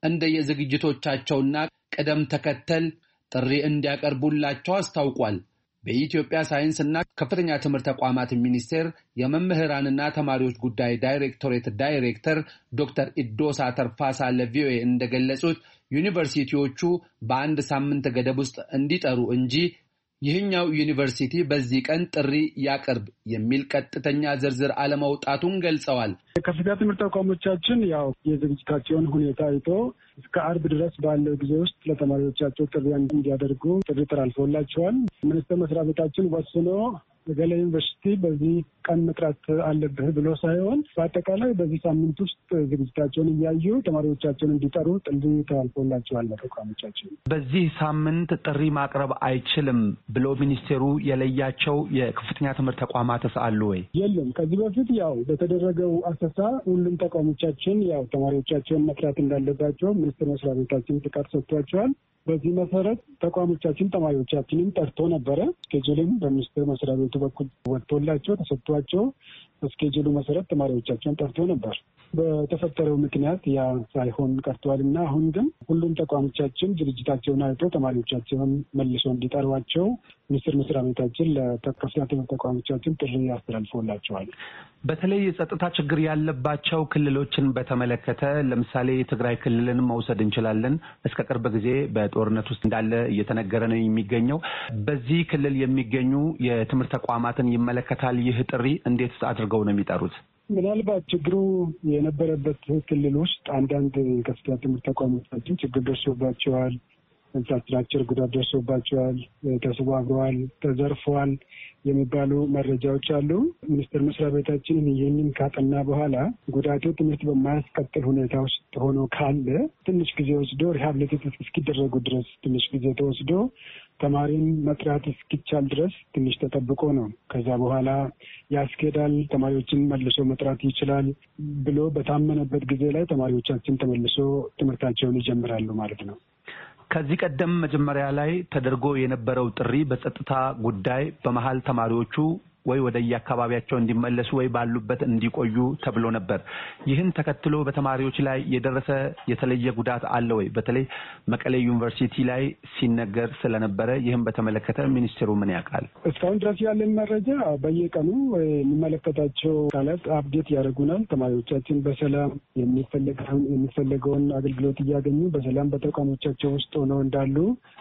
እንደየዝግጅቶቻቸውና ቅደም ተከተል ጥሪ እንዲያቀርቡላቸው አስታውቋል። በኢትዮጵያ ሳይንስና ከፍተኛ ትምህርት ተቋማት ሚኒስቴር የመምህራንና ተማሪዎች ጉዳይ ዳይሬክቶሬት ዳይሬክተር ዶክተር ኢዶሳ ተርፋሳ ለቪኦኤ እንደገለጹት ዩኒቨርሲቲዎቹ በአንድ ሳምንት ገደብ ውስጥ እንዲጠሩ እንጂ ይህኛው ዩኒቨርሲቲ በዚህ ቀን ጥሪ ያቀርብ የሚል ቀጥተኛ ዝርዝር አለመውጣቱን ገልጸዋል። ከፍተኛ ትምህርት ተቋሞቻችን ያው የዝግጅታቸውን ሁኔታ አይቶ እስከ አርብ ድረስ ባለው ጊዜ ውስጥ ለተማሪዎቻቸው ጥሪ እንዲያደርጉ ጥሪ ተላልፎላቸዋል። ሚኒስቴር መስሪያ ቤታችን ወስኖ ገለ ዩኒቨርሲቲ በዚህ ቀን መጥራት አለብህ ብሎ ሳይሆን በአጠቃላይ በዚህ ሳምንት ውስጥ ዝግጅታቸውን እያዩ ተማሪዎቻቸውን እንዲጠሩ ጥሪ ተላልፎላቸዋል። ተቋሞቻችን በዚህ ሳምንት ጥሪ ማቅረብ አይችልም ብሎ ሚኒስቴሩ የለያቸው የከፍተኛ ትምህርት ተቋማትስ አሉ ወይ? የለም። ከዚህ በፊት ያው በተደረገው አሰሳ ሁሉም ተቋሞቻችን ያው ተማሪዎቻቸውን መጥራት እንዳለባቸው ሚኒስቴር መስሪያ ቤታችን ፍቃድ ሰጥቷቸዋል። በዚህ መሰረት ተቋሞቻችን ተማሪዎቻችንን ጠርቶ ነበረ። ስኬጁልም በሚኒስቴር መስሪያ ቤቱ በኩል ወጥቶላቸው ተሰጥቷቸው በስኬጁሉ መሰረት ተማሪዎቻቸውን ጠርቶ ነበር። በተፈጠረው ምክንያት ያ ሳይሆን ቀርቷልና አሁን ግን ሁሉም ተቋሞቻችን ዝግጅታቸውን አይቶ ተማሪዎቻቸውን መልሶ እንዲጠሯቸው ሚኒስቴር መስሪያ ቤታችን ለከፍተኛ ትምህርት ተቋሞቻችን ጥሪ አስተላልፎላቸዋል። በተለይ የጸጥታ ችግር ያለባቸው ክልሎችን በተመለከተ ለምሳሌ የትግራይ ክልልን መውሰድ እንችላለን። እስከ ቅርብ ጊዜ በጦርነት ውስጥ እንዳለ እየተነገረ ነው የሚገኘው። በዚህ ክልል የሚገኙ የትምህርት ተቋማትን ይመለከታል ይህ ጥሪ? እንዴት አድርገው ነው የሚጠሩት? ምናልባት ችግሩ የነበረበት ክልል ውስጥ አንዳንድ ከፍተኛ ትምህርት ተቋሞቻችን ችግር ደርሶባቸዋል፣ ኢንፍራስትራክቸር ጉዳት ደርሶባቸዋል፣ ተሰባብረዋል፣ ተዘርፈዋል የሚባሉ መረጃዎች አሉ። ሚኒስቴር መስሪያ ቤታችን ይህንን ካጠና በኋላ ጉዳቱ ትምህርት በማያስቀጥል ሁኔታ ውስጥ ሆኖ ካለ ትንሽ ጊዜ ወስዶ ሪሃብሊቴት እስኪደረጉ ድረስ ትንሽ ጊዜ ተወስዶ ተማሪን መጥራት እስኪቻል ድረስ ትንሽ ተጠብቆ ነው ከዛ በኋላ ያስኬዳል፣ ተማሪዎችን መልሶ መጥራት ይችላል ብሎ በታመነበት ጊዜ ላይ ተማሪዎቻችን ተመልሶ ትምህርታቸውን ይጀምራሉ ማለት ነው። ከዚህ ቀደም መጀመሪያ ላይ ተደርጎ የነበረው ጥሪ በጸጥታ ጉዳይ በመሃል ተማሪዎቹ ወይ ወደ የአካባቢያቸው እንዲመለሱ ወይ ባሉበት እንዲቆዩ ተብሎ ነበር። ይህን ተከትሎ በተማሪዎች ላይ የደረሰ የተለየ ጉዳት አለ ወይ? በተለይ መቀሌ ዩኒቨርሲቲ ላይ ሲነገር ስለነበረ ይህን በተመለከተ ሚኒስትሩ ምን ያውቃል? እስካሁን ድረስ ያለን መረጃ በየቀኑ የሚመለከታቸው አካላት አፕዴት ያደርጉናል። ተማሪዎቻችን በሰላም የሚፈልገውን የሚፈልገውን አገልግሎት እያገኙ በሰላም በተቋሞቻቸው ውስጥ ሆነው እንዳሉ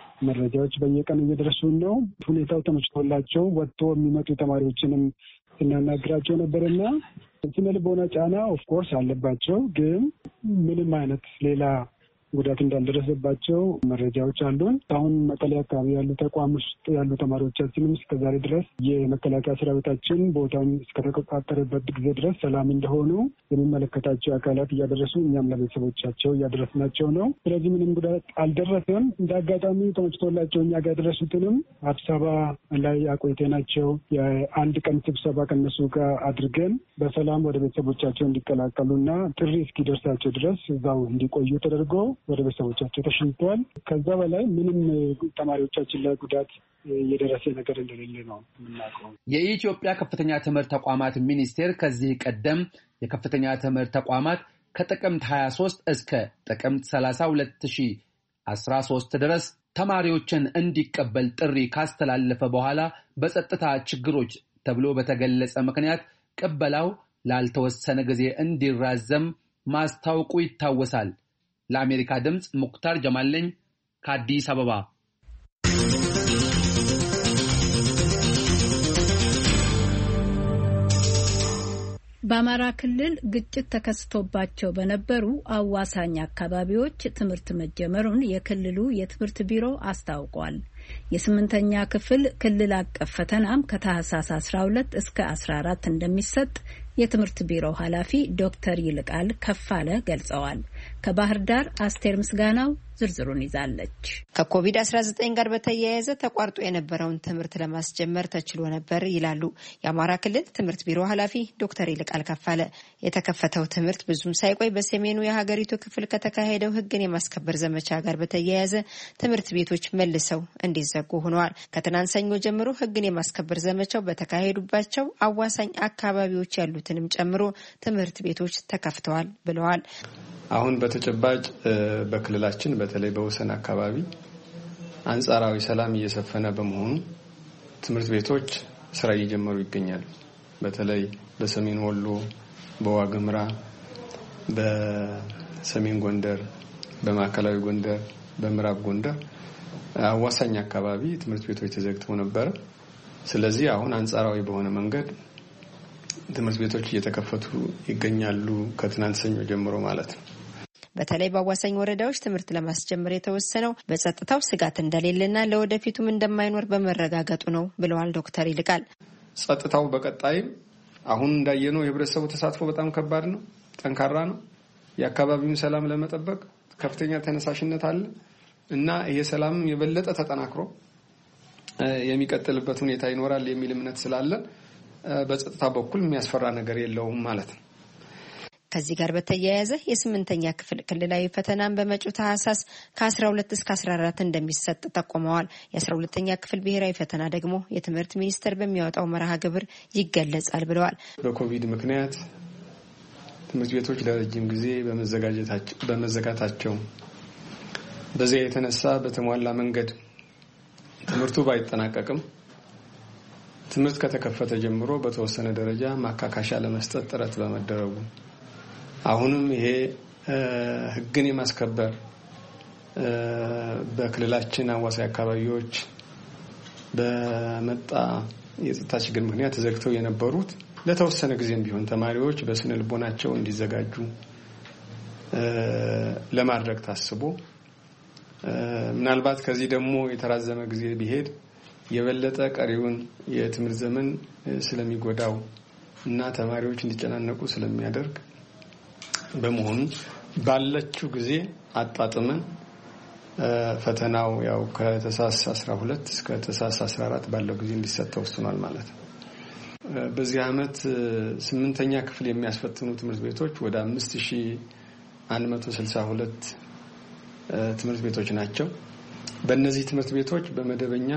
መረጃዎች በየቀኑ እየደረሱን ነው። ሁኔታው ተመችቶላቸው ወጥቶ የሚመጡ ተማሪዎችንም ስናናግራቸው ነበርና ስነ ልቦና ጫና ኦፍኮርስ አለባቸው፣ ግን ምንም አይነት ሌላ ጉዳት እንዳልደረሰባቸው መረጃዎች አሉን። አሁን መቀሌ አካባቢ ያሉ ተቋም ውስጥ ያሉ ተማሪዎቻችንም እስከዛሬ ድረስ የመከላከያ ሰራዊታችን ቦታውን እስከተቆጣጠረበት ጊዜ ድረስ ሰላም እንደሆኑ የሚመለከታቸው አካላት እያደረሱ እኛም ለቤተሰቦቻቸው እያደረስናቸው ነው። ስለዚህ ምንም ጉዳት አልደረሰም። እንደ አጋጣሚ ተመችቶላቸው እኛ ጋር ደረሱትንም አዲስ አበባ ላይ አቆይተናቸው የአንድ ቀን ስብሰባ ከነሱ ጋር አድርገን በሰላም ወደ ቤተሰቦቻቸው እንዲቀላቀሉና ጥሪ እስኪደርሳቸው ድረስ እዛው እንዲቆዩ ተደርጎ ወደ ቤተሰቦቻቸው ተሸኝተዋል። ከዛ በላይ ምንም ተማሪዎቻችን ላይ ጉዳት የደረሰ ነገር እንደሌለ ነው የምናውቀው። የኢትዮጵያ ከፍተኛ ትምህርት ተቋማት ሚኒስቴር ከዚህ ቀደም የከፍተኛ ትምህርት ተቋማት ከጥቅምት ሀያ ሶስት እስከ ጥቅምት ሰላሳ ሁለት ሺህ አስራ ሶስት ድረስ ተማሪዎችን እንዲቀበል ጥሪ ካስተላለፈ በኋላ በጸጥታ ችግሮች ተብሎ በተገለጸ ምክንያት ቅበላው ላልተወሰነ ጊዜ እንዲራዘም ማስታወቁ ይታወሳል። ለአሜሪካ ድምጽ ሙክታር ጀማል ነኝ ከአዲስ አበባ። በአማራ ክልል ግጭት ተከስቶባቸው በነበሩ አዋሳኝ አካባቢዎች ትምህርት መጀመሩን የክልሉ የትምህርት ቢሮ አስታውቋል። የስምንተኛ ክፍል ክልል አቀፍ ፈተናም ከታህሳስ አስራ ሁለት እስከ አስራ አራት እንደሚሰጥ የትምህርት ቢሮ ኃላፊ ዶክተር ይልቃል ከፋለ ገልጸዋል። ከባህር ዳር አስቴር ምስጋናው ዝርዝሩን ይዛለች። ከኮቪድ አስራ ዘጠኝ ጋር በተያያዘ ተቋርጦ የነበረውን ትምህርት ለማስጀመር ተችሎ ነበር ይላሉ የአማራ ክልል ትምህርት ቢሮ ኃላፊ ዶክተር ይልቃል ከፋለ። የተከፈተው ትምህርት ብዙም ሳይቆይ በሰሜኑ የሀገሪቱ ክፍል ከተካሄደው ሕግን የማስከበር ዘመቻ ጋር በተያያዘ ትምህርት ቤቶች መልሰው እንዲዘጉ ሆነዋል። ከትናንት ሰኞ ጀምሮ ሕግን የማስከበር ዘመቻው በተካሄዱባቸው አዋሳኝ አካባቢዎች ያሉትንም ጨምሮ ትምህርት ቤቶች ተከፍተዋል ብለዋል። አሁን በተጨባጭ በክልላችን በተለይ በወሰን አካባቢ አንጻራዊ ሰላም እየሰፈነ በመሆኑ ትምህርት ቤቶች ስራ እየጀመሩ ይገኛሉ። በተለይ በሰሜን ወሎ፣ በዋግምራ፣ በሰሜን ጎንደር፣ በማዕከላዊ ጎንደር፣ በምዕራብ ጎንደር አዋሳኝ አካባቢ ትምህርት ቤቶች ተዘግተው ነበር። ስለዚህ አሁን አንጻራዊ በሆነ መንገድ ትምህርት ቤቶች እየተከፈቱ ይገኛሉ ከትናንት ሰኞ ጀምሮ ማለት ነው። በተለይ በአዋሳኝ ወረዳዎች ትምህርት ለማስጀመር የተወሰነው በጸጥታው ስጋት እንደሌለና ለወደፊቱም እንደማይኖር በመረጋገጡ ነው ብለዋል ዶክተር ይልቃል። ጸጥታው በቀጣይም አሁን እንዳየነው የህብረተሰቡ ተሳትፎ በጣም ከባድ ነው፣ ጠንካራ ነው። የአካባቢውን ሰላም ለመጠበቅ ከፍተኛ ተነሳሽነት አለ እና ይሄ ሰላም የበለጠ ተጠናክሮ የሚቀጥልበት ሁኔታ ይኖራል የሚል እምነት ስላለ በጸጥታ በኩል የሚያስፈራ ነገር የለውም ማለት ነው። ከዚህ ጋር በተያያዘ የስምንተኛ ክፍል ክልላዊ ፈተናን በመጪው ታህሳስ ከአስራ ሁለት እስከ አስራ አራት እንደሚሰጥ ጠቁመዋል። የአስራ ሁለተኛ ክፍል ብሔራዊ ፈተና ደግሞ የትምህርት ሚኒስቴር በሚያወጣው መርሃ ግብር ይገለጻል ብለዋል። በኮቪድ ምክንያት ትምህርት ቤቶች ለረጅም ጊዜ በመዘጋታቸው በዚያ የተነሳ በተሟላ መንገድ ትምህርቱ ባይጠናቀቅም ትምህርት ከተከፈተ ጀምሮ በተወሰነ ደረጃ ማካካሻ ለመስጠት ጥረት በመደረጉ አሁንም ይሄ ሕግን የማስከበር በክልላችን አዋሳኝ አካባቢዎች በመጣ የጸጥታ ችግር ምክንያት ተዘግተው የነበሩት ለተወሰነ ጊዜም ቢሆን ተማሪዎች በስነ ልቦናቸው እንዲዘጋጁ ለማድረግ ታስቦ ምናልባት ከዚህ ደግሞ የተራዘመ ጊዜ ቢሄድ የበለጠ ቀሪውን የትምህርት ዘመን ስለሚጎዳው እና ተማሪዎች እንዲጨናነቁ ስለሚያደርግ በመሆኑ ባለችው ጊዜ አጣጥመን ፈተናው ያው ከታህሳስ አስራ ሁለት እስከ ታህሳስ አስራ አራት ባለው ጊዜ እንዲሰጥ ተወስኗል ማለት ነው። በዚህ አመት ስምንተኛ ክፍል የሚያስፈትኑ ትምህርት ቤቶች ወደ አምስት ሺህ አንድ መቶ ስልሳ ሁለት ትምህርት ቤቶች ናቸው። በእነዚህ ትምህርት ቤቶች በመደበኛ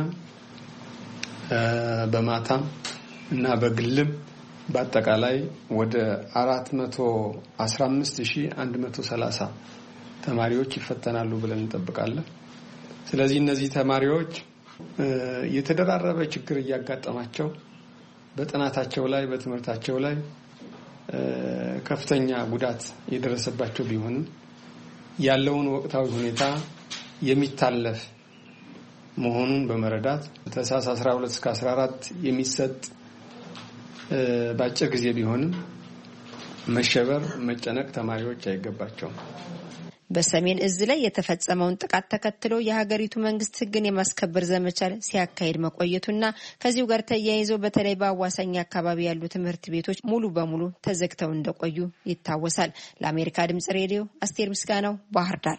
በማታም እና በግልም በአጠቃላይ ወደ አራት መቶ አስራ አምስት ሺህ አንድ መቶ ሰላሳ ተማሪዎች ይፈተናሉ ብለን እንጠብቃለን። ስለዚህ እነዚህ ተማሪዎች የተደራረበ ችግር እያጋጠማቸው በጥናታቸው ላይ በትምህርታቸው ላይ ከፍተኛ ጉዳት የደረሰባቸው ቢሆንም ያለውን ወቅታዊ ሁኔታ የሚታለፍ መሆኑን በመረዳት ታህሳስ አስራ ሁለት እስከ አስራ አራት የሚሰጥ በአጭር ጊዜ ቢሆንም መሸበር መጨነቅ ተማሪዎች አይገባቸውም። በሰሜን እዝ ላይ የተፈጸመውን ጥቃት ተከትሎ የሀገሪቱ መንግስት ሕግን የማስከበር ዘመቻ ሲያካሂድ መቆየቱና ከዚሁ ጋር ተያይዞ በተለይ በአዋሳኝ አካባቢ ያሉ ትምህርት ቤቶች ሙሉ በሙሉ ተዘግተው እንደቆዩ ይታወሳል። ለአሜሪካ ድምጽ ሬዲዮ አስቴር ምስጋናው ባህር ዳር።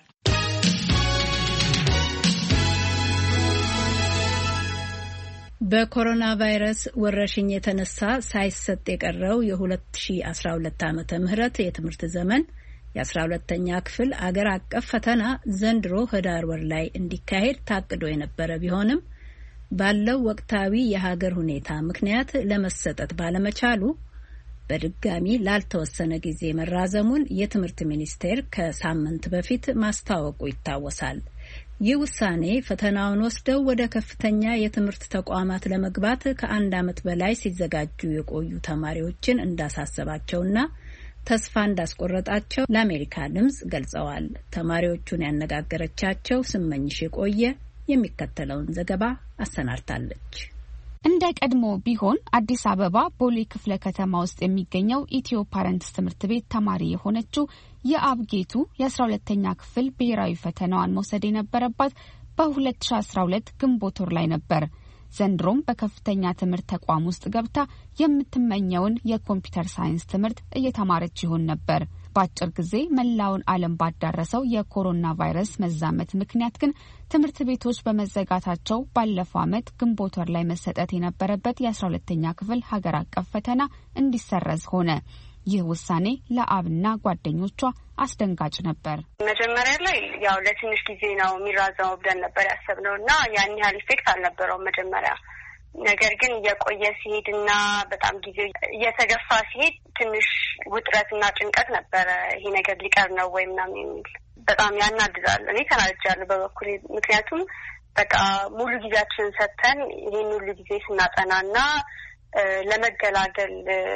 በኮሮና ቫይረስ ወረርሽኝ የተነሳ ሳይሰጥ የቀረው የ2012 ዓመተ ምህረት የትምህርት ዘመን የአስራ ሁለተኛ ክፍል አገር አቀፍ ፈተና ዘንድሮ ህዳር ወር ላይ እንዲካሄድ ታቅዶ የነበረ ቢሆንም ባለው ወቅታዊ የሀገር ሁኔታ ምክንያት ለመሰጠት ባለመቻሉ በድጋሚ ላልተወሰነ ጊዜ መራዘሙን የትምህርት ሚኒስቴር ከሳምንት በፊት ማስታወቁ ይታወሳል። ይህ ውሳኔ ፈተናውን ወስደው ወደ ከፍተኛ የትምህርት ተቋማት ለመግባት ከአንድ ዓመት በላይ ሲዘጋጁ የቆዩ ተማሪዎችን እንዳሳሰባቸውና ተስፋ እንዳስቆረጣቸው ለአሜሪካ ድምጽ ገልጸዋል። ተማሪዎቹን ያነጋገረቻቸው ስመኝሽ የቆየ የሚከተለውን ዘገባ አሰናድታለች። እንደ ቀድሞ ቢሆን አዲስ አበባ ቦሌ ክፍለ ከተማ ውስጥ የሚገኘው ኢትዮ ፓረንትስ ትምህርት ቤት ተማሪ የሆነችው የአብጌቱ የአስራ ሁለተኛ ክፍል ብሔራዊ ፈተናዋን መውሰድ የነበረባት በሁለት ሺ አስራ ሁለት ግንቦት ወር ላይ ነበር። ዘንድሮም በከፍተኛ ትምህርት ተቋም ውስጥ ገብታ የምትመኘውን የኮምፒውተር ሳይንስ ትምህርት እየተማረች ይሆን ነበር። በአጭር ጊዜ መላውን ዓለም ባዳረሰው የኮሮና ቫይረስ መዛመት ምክንያት ግን ትምህርት ቤቶች በመዘጋታቸው ባለፈው ዓመት ግንቦት ወር ላይ መሰጠት የነበረበት የአስራ ሁለተኛ ክፍል ሀገር አቀፍ ፈተና እንዲሰረዝ ሆነ። ይህ ውሳኔ ለአብና ጓደኞቿ አስደንጋጭ ነበር። መጀመሪያ ላይ ያው ለትንሽ ጊዜ ነው የሚራዘመው ብለን ነበር ያሰብነው እና ያን ያህል ኢፌክት አልነበረውም መጀመሪያ። ነገር ግን እየቆየ ሲሄድና በጣም ጊዜ እየተገፋ ሲሄድ ትንሽ ውጥረትና ጭንቀት ነበረ። ይሄ ነገር ሊቀር ነው ወይ ምናምን የሚል በጣም ያናድዳል። እኔ ተናድጃለሁ በበኩሌ። ምክንያቱም በቃ ሙሉ ጊዜያችንን ሰጥተን ይሄን ሁሉ ጊዜ ስናጠናና ለመገላገል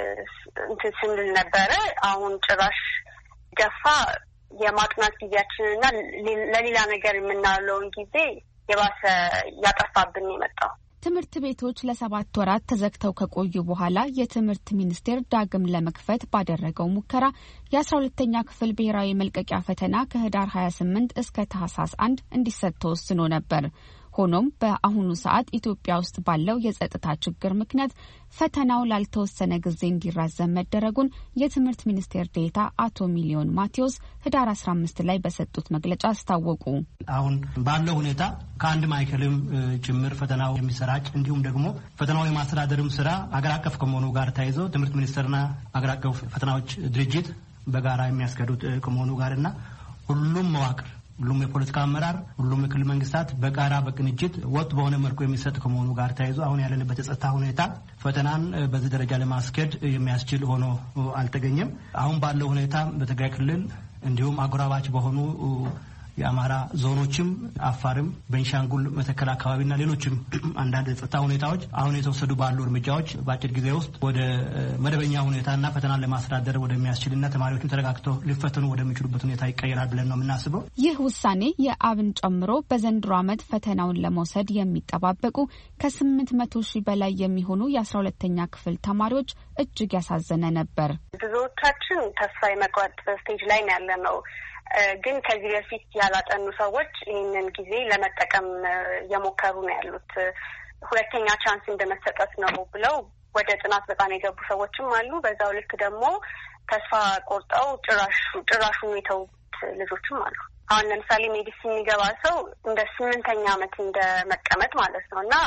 እንትን ስንል ነበረ። አሁን ጭራሽ ገፋ የማጥናት ጊዜያችንና ለሌላ ነገር የምናለውን ጊዜ የባሰ ያጠፋብን የመጣው። ትምህርት ቤቶች ለሰባት ወራት ተዘግተው ከቆዩ በኋላ የትምህርት ሚኒስቴር ዳግም ለመክፈት ባደረገው ሙከራ የአስራ ሁለተኛ ክፍል ብሔራዊ መልቀቂያ ፈተና ከህዳር ሀያ ስምንት እስከ ታህሳስ አንድ እንዲሰጥ ተወስኖ ነበር። ሆኖም በአሁኑ ሰዓት ኢትዮጵያ ውስጥ ባለው የጸጥታ ችግር ምክንያት ፈተናው ላልተወሰነ ጊዜ እንዲራዘም መደረጉን የትምህርት ሚኒስቴር ዴኤታ አቶ ሚሊዮን ማቴዎስ ህዳር አስራ አምስት ላይ በሰጡት መግለጫ አስታወቁ። አሁን ባለው ሁኔታ ከአንድ ማዕከልም ጭምር ፈተናው የሚሰራጭ እንዲሁም ደግሞ ፈተናው የማስተዳደርም ስራ አገር አቀፍ ከመሆኑ ጋር ተያይዞ ትምህርት ሚኒስቴርና አገር አቀፍ ፈተናዎች ድርጅት በጋራ የሚያስከዱት ከመሆኑ ጋርና ሁሉም መዋቅር ሁሉም የፖለቲካ አመራር ሁሉም የክልል መንግስታት በጋራ በቅንጅት ወጥ በሆነ መልኩ የሚሰጥ ከመሆኑ ጋር ተያይዞ አሁን ያለንበት የጸጥታ ሁኔታ ፈተናን በዚህ ደረጃ ለማስኬድ የሚያስችል ሆኖ አልተገኘም። አሁን ባለው ሁኔታ በትግራይ ክልል እንዲሁም አጎራባች በሆኑ የአማራ ዞኖችም አፋርም ቤንሻንጉል መተከል አካባቢና ሌሎችም አንዳንድ የጸጥታ ሁኔታዎች አሁን የተወሰዱ ባሉ እርምጃዎች በአጭር ጊዜ ውስጥ ወደ መደበኛ ሁኔታና ፈተናን ለማስተዳደር ወደሚያስችልና ተማሪዎቹ ተረጋግተው ሊፈተኑ ወደሚችሉበት ሁኔታ ይቀየራል ብለን ነው የምናስበው። ይህ ውሳኔ የአብን ጨምሮ በዘንድሮ ዓመት ፈተናውን ለመውሰድ የሚጠባበቁ ከስምንት መቶ ሺህ በላይ የሚሆኑ የአስራ ሁለተኛ ክፍል ተማሪዎች እጅግ ያሳዘነ ነበር። ብዙዎቻችን ተስፋ የመቁረጥ ስቴጅ ላይ ነው ያለ ነው። ግን ከዚህ በፊት ያላጠኑ ሰዎች ይህንን ጊዜ ለመጠቀም እየሞከሩ ነው ያሉት። ሁለተኛ ቻንስ እንደመሰጠት ነው ብለው ወደ ጥናት በጣም የገቡ ሰዎችም አሉ። በዛው ልክ ደግሞ ተስፋ ቆርጠው ጭራሹ ጭራሹ የተውት ልጆችም አሉ። አሁን ለምሳሌ ሜዲሲን የሚገባ ሰው እንደ ስምንተኛ ዓመት እንደ መቀመጥ ማለት ነው እና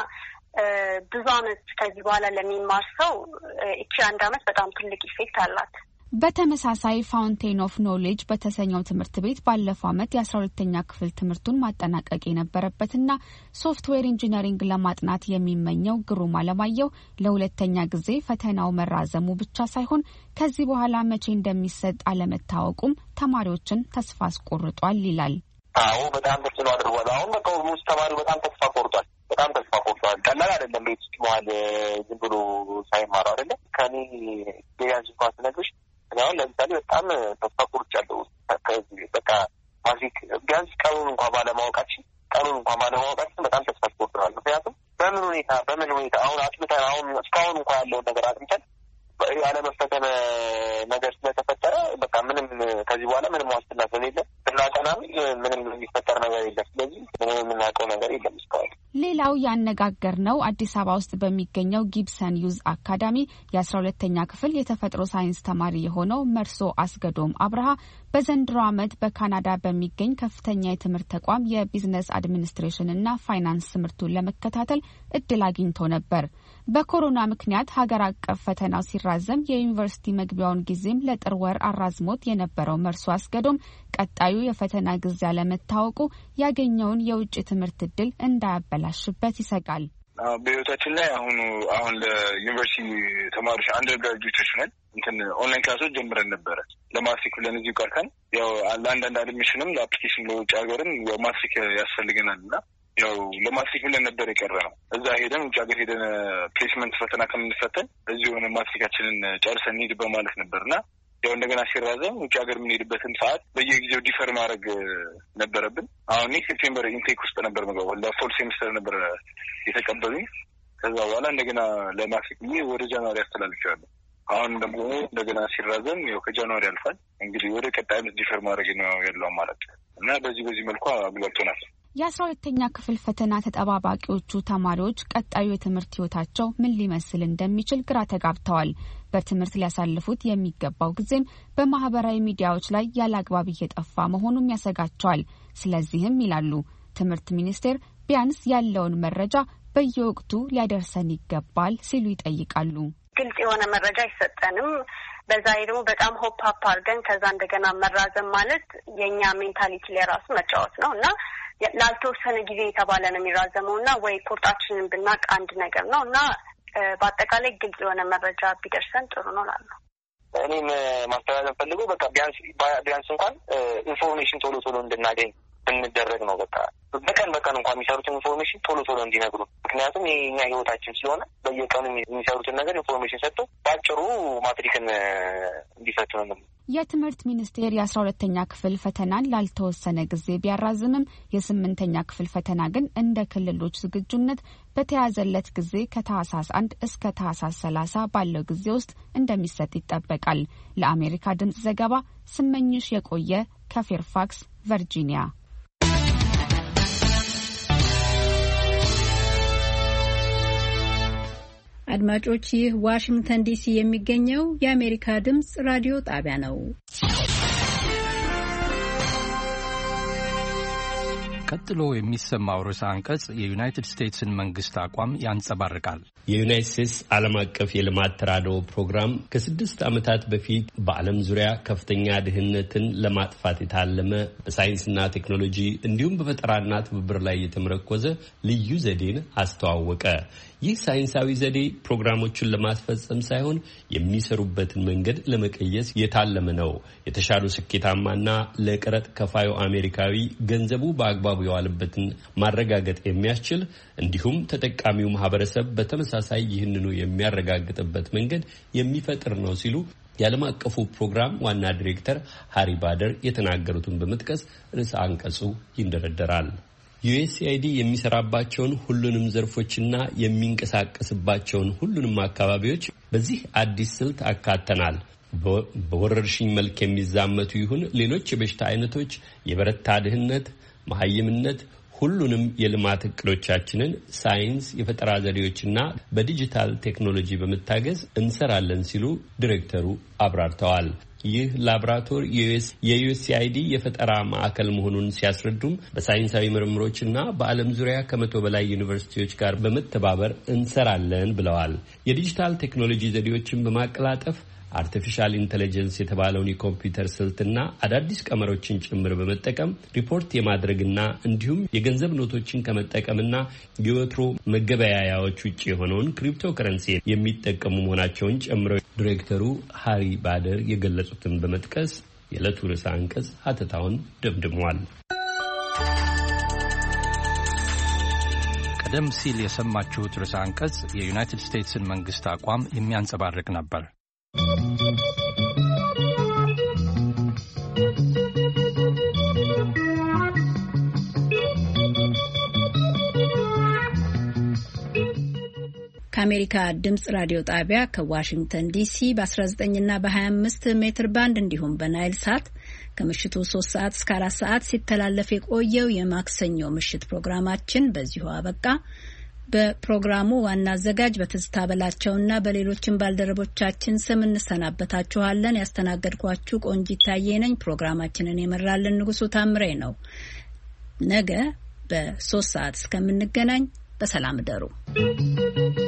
ብዙ ዓመት ከዚህ በኋላ ለሚማር ሰው እቺ አንድ ዓመት በጣም ትልቅ ኢፌክት አላት። በተመሳሳይ ፋውንቴን ኦፍ ኖሌጅ በተሰኘው ትምህርት ቤት ባለፈው ዓመት የአስራ ሁለተኛ ክፍል ትምህርቱን ማጠናቀቅ የነበረበትና ሶፍትዌር ኢንጂነሪንግ ለማጥናት የሚመኘው ግሩም አለማየሁ ለሁለተኛ ጊዜ ፈተናው መራዘሙ ብቻ ሳይሆን ከዚህ በኋላ መቼ እንደሚሰጥ አለመታወቁም ተማሪዎችን ተስፋ አስቆርጧል ይላል። አዎ በጣም ተስፋ አድርጓል። አሁን በቃ ሙስ ተማሪው በጣም ተስፋ ቆርጧል። በጣም ተስፋ ቆርጧል። ቀላል አይደለም። ቤት ውስጥ መዋል ዝም ብሎ ሳይማሩ አይደለም። ከኔ ቢያንስ እንኳን ስነግርሽ አሁን ለምሳሌ በጣም ተስፋ ቆርጫለሁ። በቃ ማዚክ ቢያንስ ቀኑን እንኳን ባለማወቃችን ቀኑን እንኳን ባለማወቃችን በጣም ተስፋ ቆርጠናል። ምክንያቱም በምን ሁኔታ በምን ሁኔታ አሁን አጥምተን አሁን እስካሁን እንኳን ያለውን ነገር አጥምተን ያለመፈተነ ነገር ስለተፈጠረ በቃ ምንም ከዚህ በኋላ ምንም ዋስትና ስለሌለ ብናጠናም ምንም የሚፈጠር ነገር የለም። ስለዚህ ምንም የምናውቀው ነገር የለም እስካሁን። ሌላው ያነጋገርነው አዲስ አበባ ውስጥ በሚገኘው ጊብሰን ዩዝ አካዳሚ የአስራ ሁለተኛ ክፍል የተፈጥሮ ሳይንስ ተማሪ የሆነው መርሶ አስገዶም አብርሃ በዘንድሮ ዓመት በካናዳ በሚገኝ ከፍተኛ የትምህርት ተቋም የቢዝነስ አድሚኒስትሬሽን እና ፋይናንስ ትምህርቱን ለመከታተል እድል አግኝቶ ነበር። በኮሮና ምክንያት ሀገር አቀፍ ፈተናው ሲራዘም የዩኒቨርሲቲ መግቢያውን ጊዜም ለጥር ወር አራዝሞት የነበረው መርሶ አስገዶም ቀጣዩ የፈተና ጊዜ አለመታወቁ ያገኘውን የውጭ ትምህርት እድል እንዳያበላሽበት ይሰጋል። በህይወታችን ላይ አሁን አሁን ለዩኒቨርሲቲ ተማሪዎች አንደር ግራጁዌቶች ነን እንትን ኦንላይን ክላሶች ጀምረን ነበረ ለማትሪክ ብለን እዚሁ ቀርተን ያው ለአንዳንድ አድሚሽንም ለአፕሊኬሽን ለውጭ ሀገርም ያው ማትሪክ ያስፈልገናልና ያው ለማትሪክ ብለን ነበር የቀረነው። እዛ ሄደን ውጭ ሀገር ሄደን ፕሌስመንት ፈተና ከምንፈተን እዚሁ ሆነ ማትሪካችንን ጨርሰን እንሂድ በማለት ነበርና ያው እንደገና ሲራዘም ውጭ ሀገር የምንሄድበትን ሰዓት በየጊዜው ዲፈር ማድረግ ነበረብን። አሁን ሴፕቴምበር ኢንቴክ ውስጥ ነበር መግባው ለፎል ሴሚስተር ነበር የተቀበሉኝ። ከዛ በኋላ እንደገና ለማትሪክ ወደ ጃንዋሪ አስተላልፌያለሁ። አሁን ደግሞ እንደገና ሲራዘም ያው ከጃንዋሪ አልፋል። እንግዲህ ወደ ቀጣይ ዓመት ዲፈር ማድረግ ነው ያለው ማለት እና በዚህ በዚህ መልኩ አግባብቶናል። የአስራ ሁለተኛ ክፍል ፈተና ተጠባባቂዎቹ ተማሪዎች ቀጣዩ የትምህርት ህይወታቸው ምን ሊመስል እንደሚችል ግራ ተጋብተዋል። በትምህርት ሊያሳልፉት የሚገባው ጊዜም በማህበራዊ ሚዲያዎች ላይ ያለአግባብ እየጠፋ መሆኑን ያሰጋቸዋል። ስለዚህም ይላሉ ትምህርት ሚኒስቴር ቢያንስ ያለውን መረጃ በየወቅቱ ሊያደርሰን ይገባል ሲሉ ይጠይቃሉ። ግልጽ የሆነ መረጃ አይሰጠንም። በዛ ላይ ደግሞ በጣም ሆፕ አፕ አድርገን ከዛ እንደገና መራዘም ማለት የኛ ሜንታሊቲ ላይ ራሱ መጫወት ነው እና ላልተወሰነ ጊዜ የተባለ ነው የሚራዘመው እና ወይ ቁርጣችንን ብናቅ አንድ ነገር ነው እና በአጠቃላይ ግልጽ የሆነ መረጃ ቢደርሰን ጥሩ ነው እላለሁ። እኔም ማስተላለፍ ፈልገው በቃ ቢያንስ ቢያንስ እንኳን ኢንፎርሜሽን ቶሎ ቶሎ እንድናገኝ እንደረግ ነው። በቃ በቀን በቀን እንኳን የሚሰሩትን ኢንፎርሜሽን ቶሎ ቶሎ እንዲነግሩ፣ ምክንያቱም የኛ ህይወታችን ስለሆነ በየቀኑ የሚሰሩትን ነገር ኢንፎርሜሽን ሰጥቶ ባጭሩ ማትሪክን እንዲፈትኑ ነው። የትምህርት ሚኒስቴር የአስራ ሁለተኛ ክፍል ፈተናን ላልተወሰነ ጊዜ ቢያራዝምም የስምንተኛ ክፍል ፈተና ግን እንደ ክልሎች ዝግጁነት በተያዘለት ጊዜ ከታህሳስ አንድ እስከ ታህሳስ ሰላሳ ባለው ጊዜ ውስጥ እንደሚሰጥ ይጠበቃል። ለአሜሪካ ድምጽ ዘገባ ስመኝሽ የቆየ ከፌርፋክስ ቨርጂኒያ። አድማጮች ይህ ዋሽንግተን ዲሲ የሚገኘው የአሜሪካ ድምጽ ራዲዮ ጣቢያ ነው። ቀጥሎ የሚሰማው ርዕሰ አንቀጽ የዩናይትድ ስቴትስን መንግስት አቋም ያንጸባርቃል። የዩናይትድ ስቴትስ ዓለም አቀፍ የልማት ተራድኦ ፕሮግራም ከስድስት ዓመታት በፊት በዓለም ዙሪያ ከፍተኛ ድህነትን ለማጥፋት የታለመ በሳይንስና ቴክኖሎጂ እንዲሁም በፈጠራና ትብብር ላይ የተመረኮዘ ልዩ ዘዴን አስተዋወቀ። ይህ ሳይንሳዊ ዘዴ ፕሮግራሞቹን ለማስፈጸም ሳይሆን የሚሰሩበትን መንገድ ለመቀየስ የታለመ ነው። የተሻሉ ስኬታማና ለቀረጥ ከፋዩ አሜሪካዊ ገንዘቡ በአግባቡ የዋለበትን ማረጋገጥ የሚያስችል እንዲሁም ተጠቃሚው ማህበረሰብ በተመሳሳይ ይህንኑ የሚያረጋግጥበት መንገድ የሚፈጥር ነው ሲሉ የዓለም አቀፉ ፕሮግራም ዋና ዲሬክተር ሃሪ ባደር የተናገሩትን በመጥቀስ ርዕሰ አንቀጹ ይንደረደራል። ዩኤስኤአይዲ የሚሰራባቸውን ሁሉንም ዘርፎችና የሚንቀሳቀስባቸውን ሁሉንም አካባቢዎች በዚህ አዲስ ስልት አካተናል። በወረርሽኝ መልክ የሚዛመቱ ይሁን ሌሎች የበሽታ አይነቶች፣ የበረታ ድህነት፣ መሀይምነት ሁሉንም የልማት እቅዶቻችንን ሳይንስ፣ የፈጠራ ዘዴዎችና በዲጂታል ቴክኖሎጂ በመታገዝ እንሰራለን ሲሉ ዲሬክተሩ አብራርተዋል። ይህ ላቦራቶሪ የዩኤስኤአይዲ የፈጠራ ማዕከል መሆኑን ሲያስረዱም በሳይንሳዊ ምርምሮችና በዓለም ዙሪያ ከመቶ በላይ ዩኒቨርሲቲዎች ጋር በመተባበር እንሰራለን ብለዋል። የዲጂታል ቴክኖሎጂ ዘዴዎችን በማቀላጠፍ አርቲፊሻል ኢንተለጀንስ የተባለውን የኮምፒውተር ስልትና አዳዲስ ቀመሮችን ጭምር በመጠቀም ሪፖርት የማድረግና እንዲሁም የገንዘብ ኖቶችን ከመጠቀምና የወትሮ መገበያያዎች ውጭ የሆነውን ክሪፕቶ ከረንሲ የሚጠቀሙ መሆናቸውን ጨምረው ዲሬክተሩ ሃሪ ባደር የገለጹትን በመጥቀስ የዕለቱ ርዕሰ አንቀጽ ሀተታውን ደምድሟል። ቀደም ሲል የሰማችሁት ርዕሰ አንቀጽ የዩናይትድ ስቴትስን መንግስት አቋም የሚያንጸባርቅ ነበር። ከአሜሪካ ድምጽ ራዲዮ ጣቢያ ከዋሽንግተን ዲሲ በአስራ ዘጠኝ እና በሀያ አምስት ሜትር ባንድ እንዲሁም በናይል ሳት ከምሽቱ ሶስት ሰዓት እስከ አራት ሰዓት ሲተላለፍ የቆየው የማክሰኞ ምሽት ፕሮግራማችን በዚሁ አበቃ። በፕሮግራሙ ዋና አዘጋጅ በትዝታ በላቸውና በሌሎችም ባልደረቦቻችን ስም እንሰናበታችኋለን። ያስተናገድኳችሁ ቆንጂት ታዬ ነኝ። ፕሮግራማችንን የመራልን ንጉሱ ታምሬ ነው። ነገ በሶስት ሰዓት እስከምንገናኝ በሰላም እደሩ።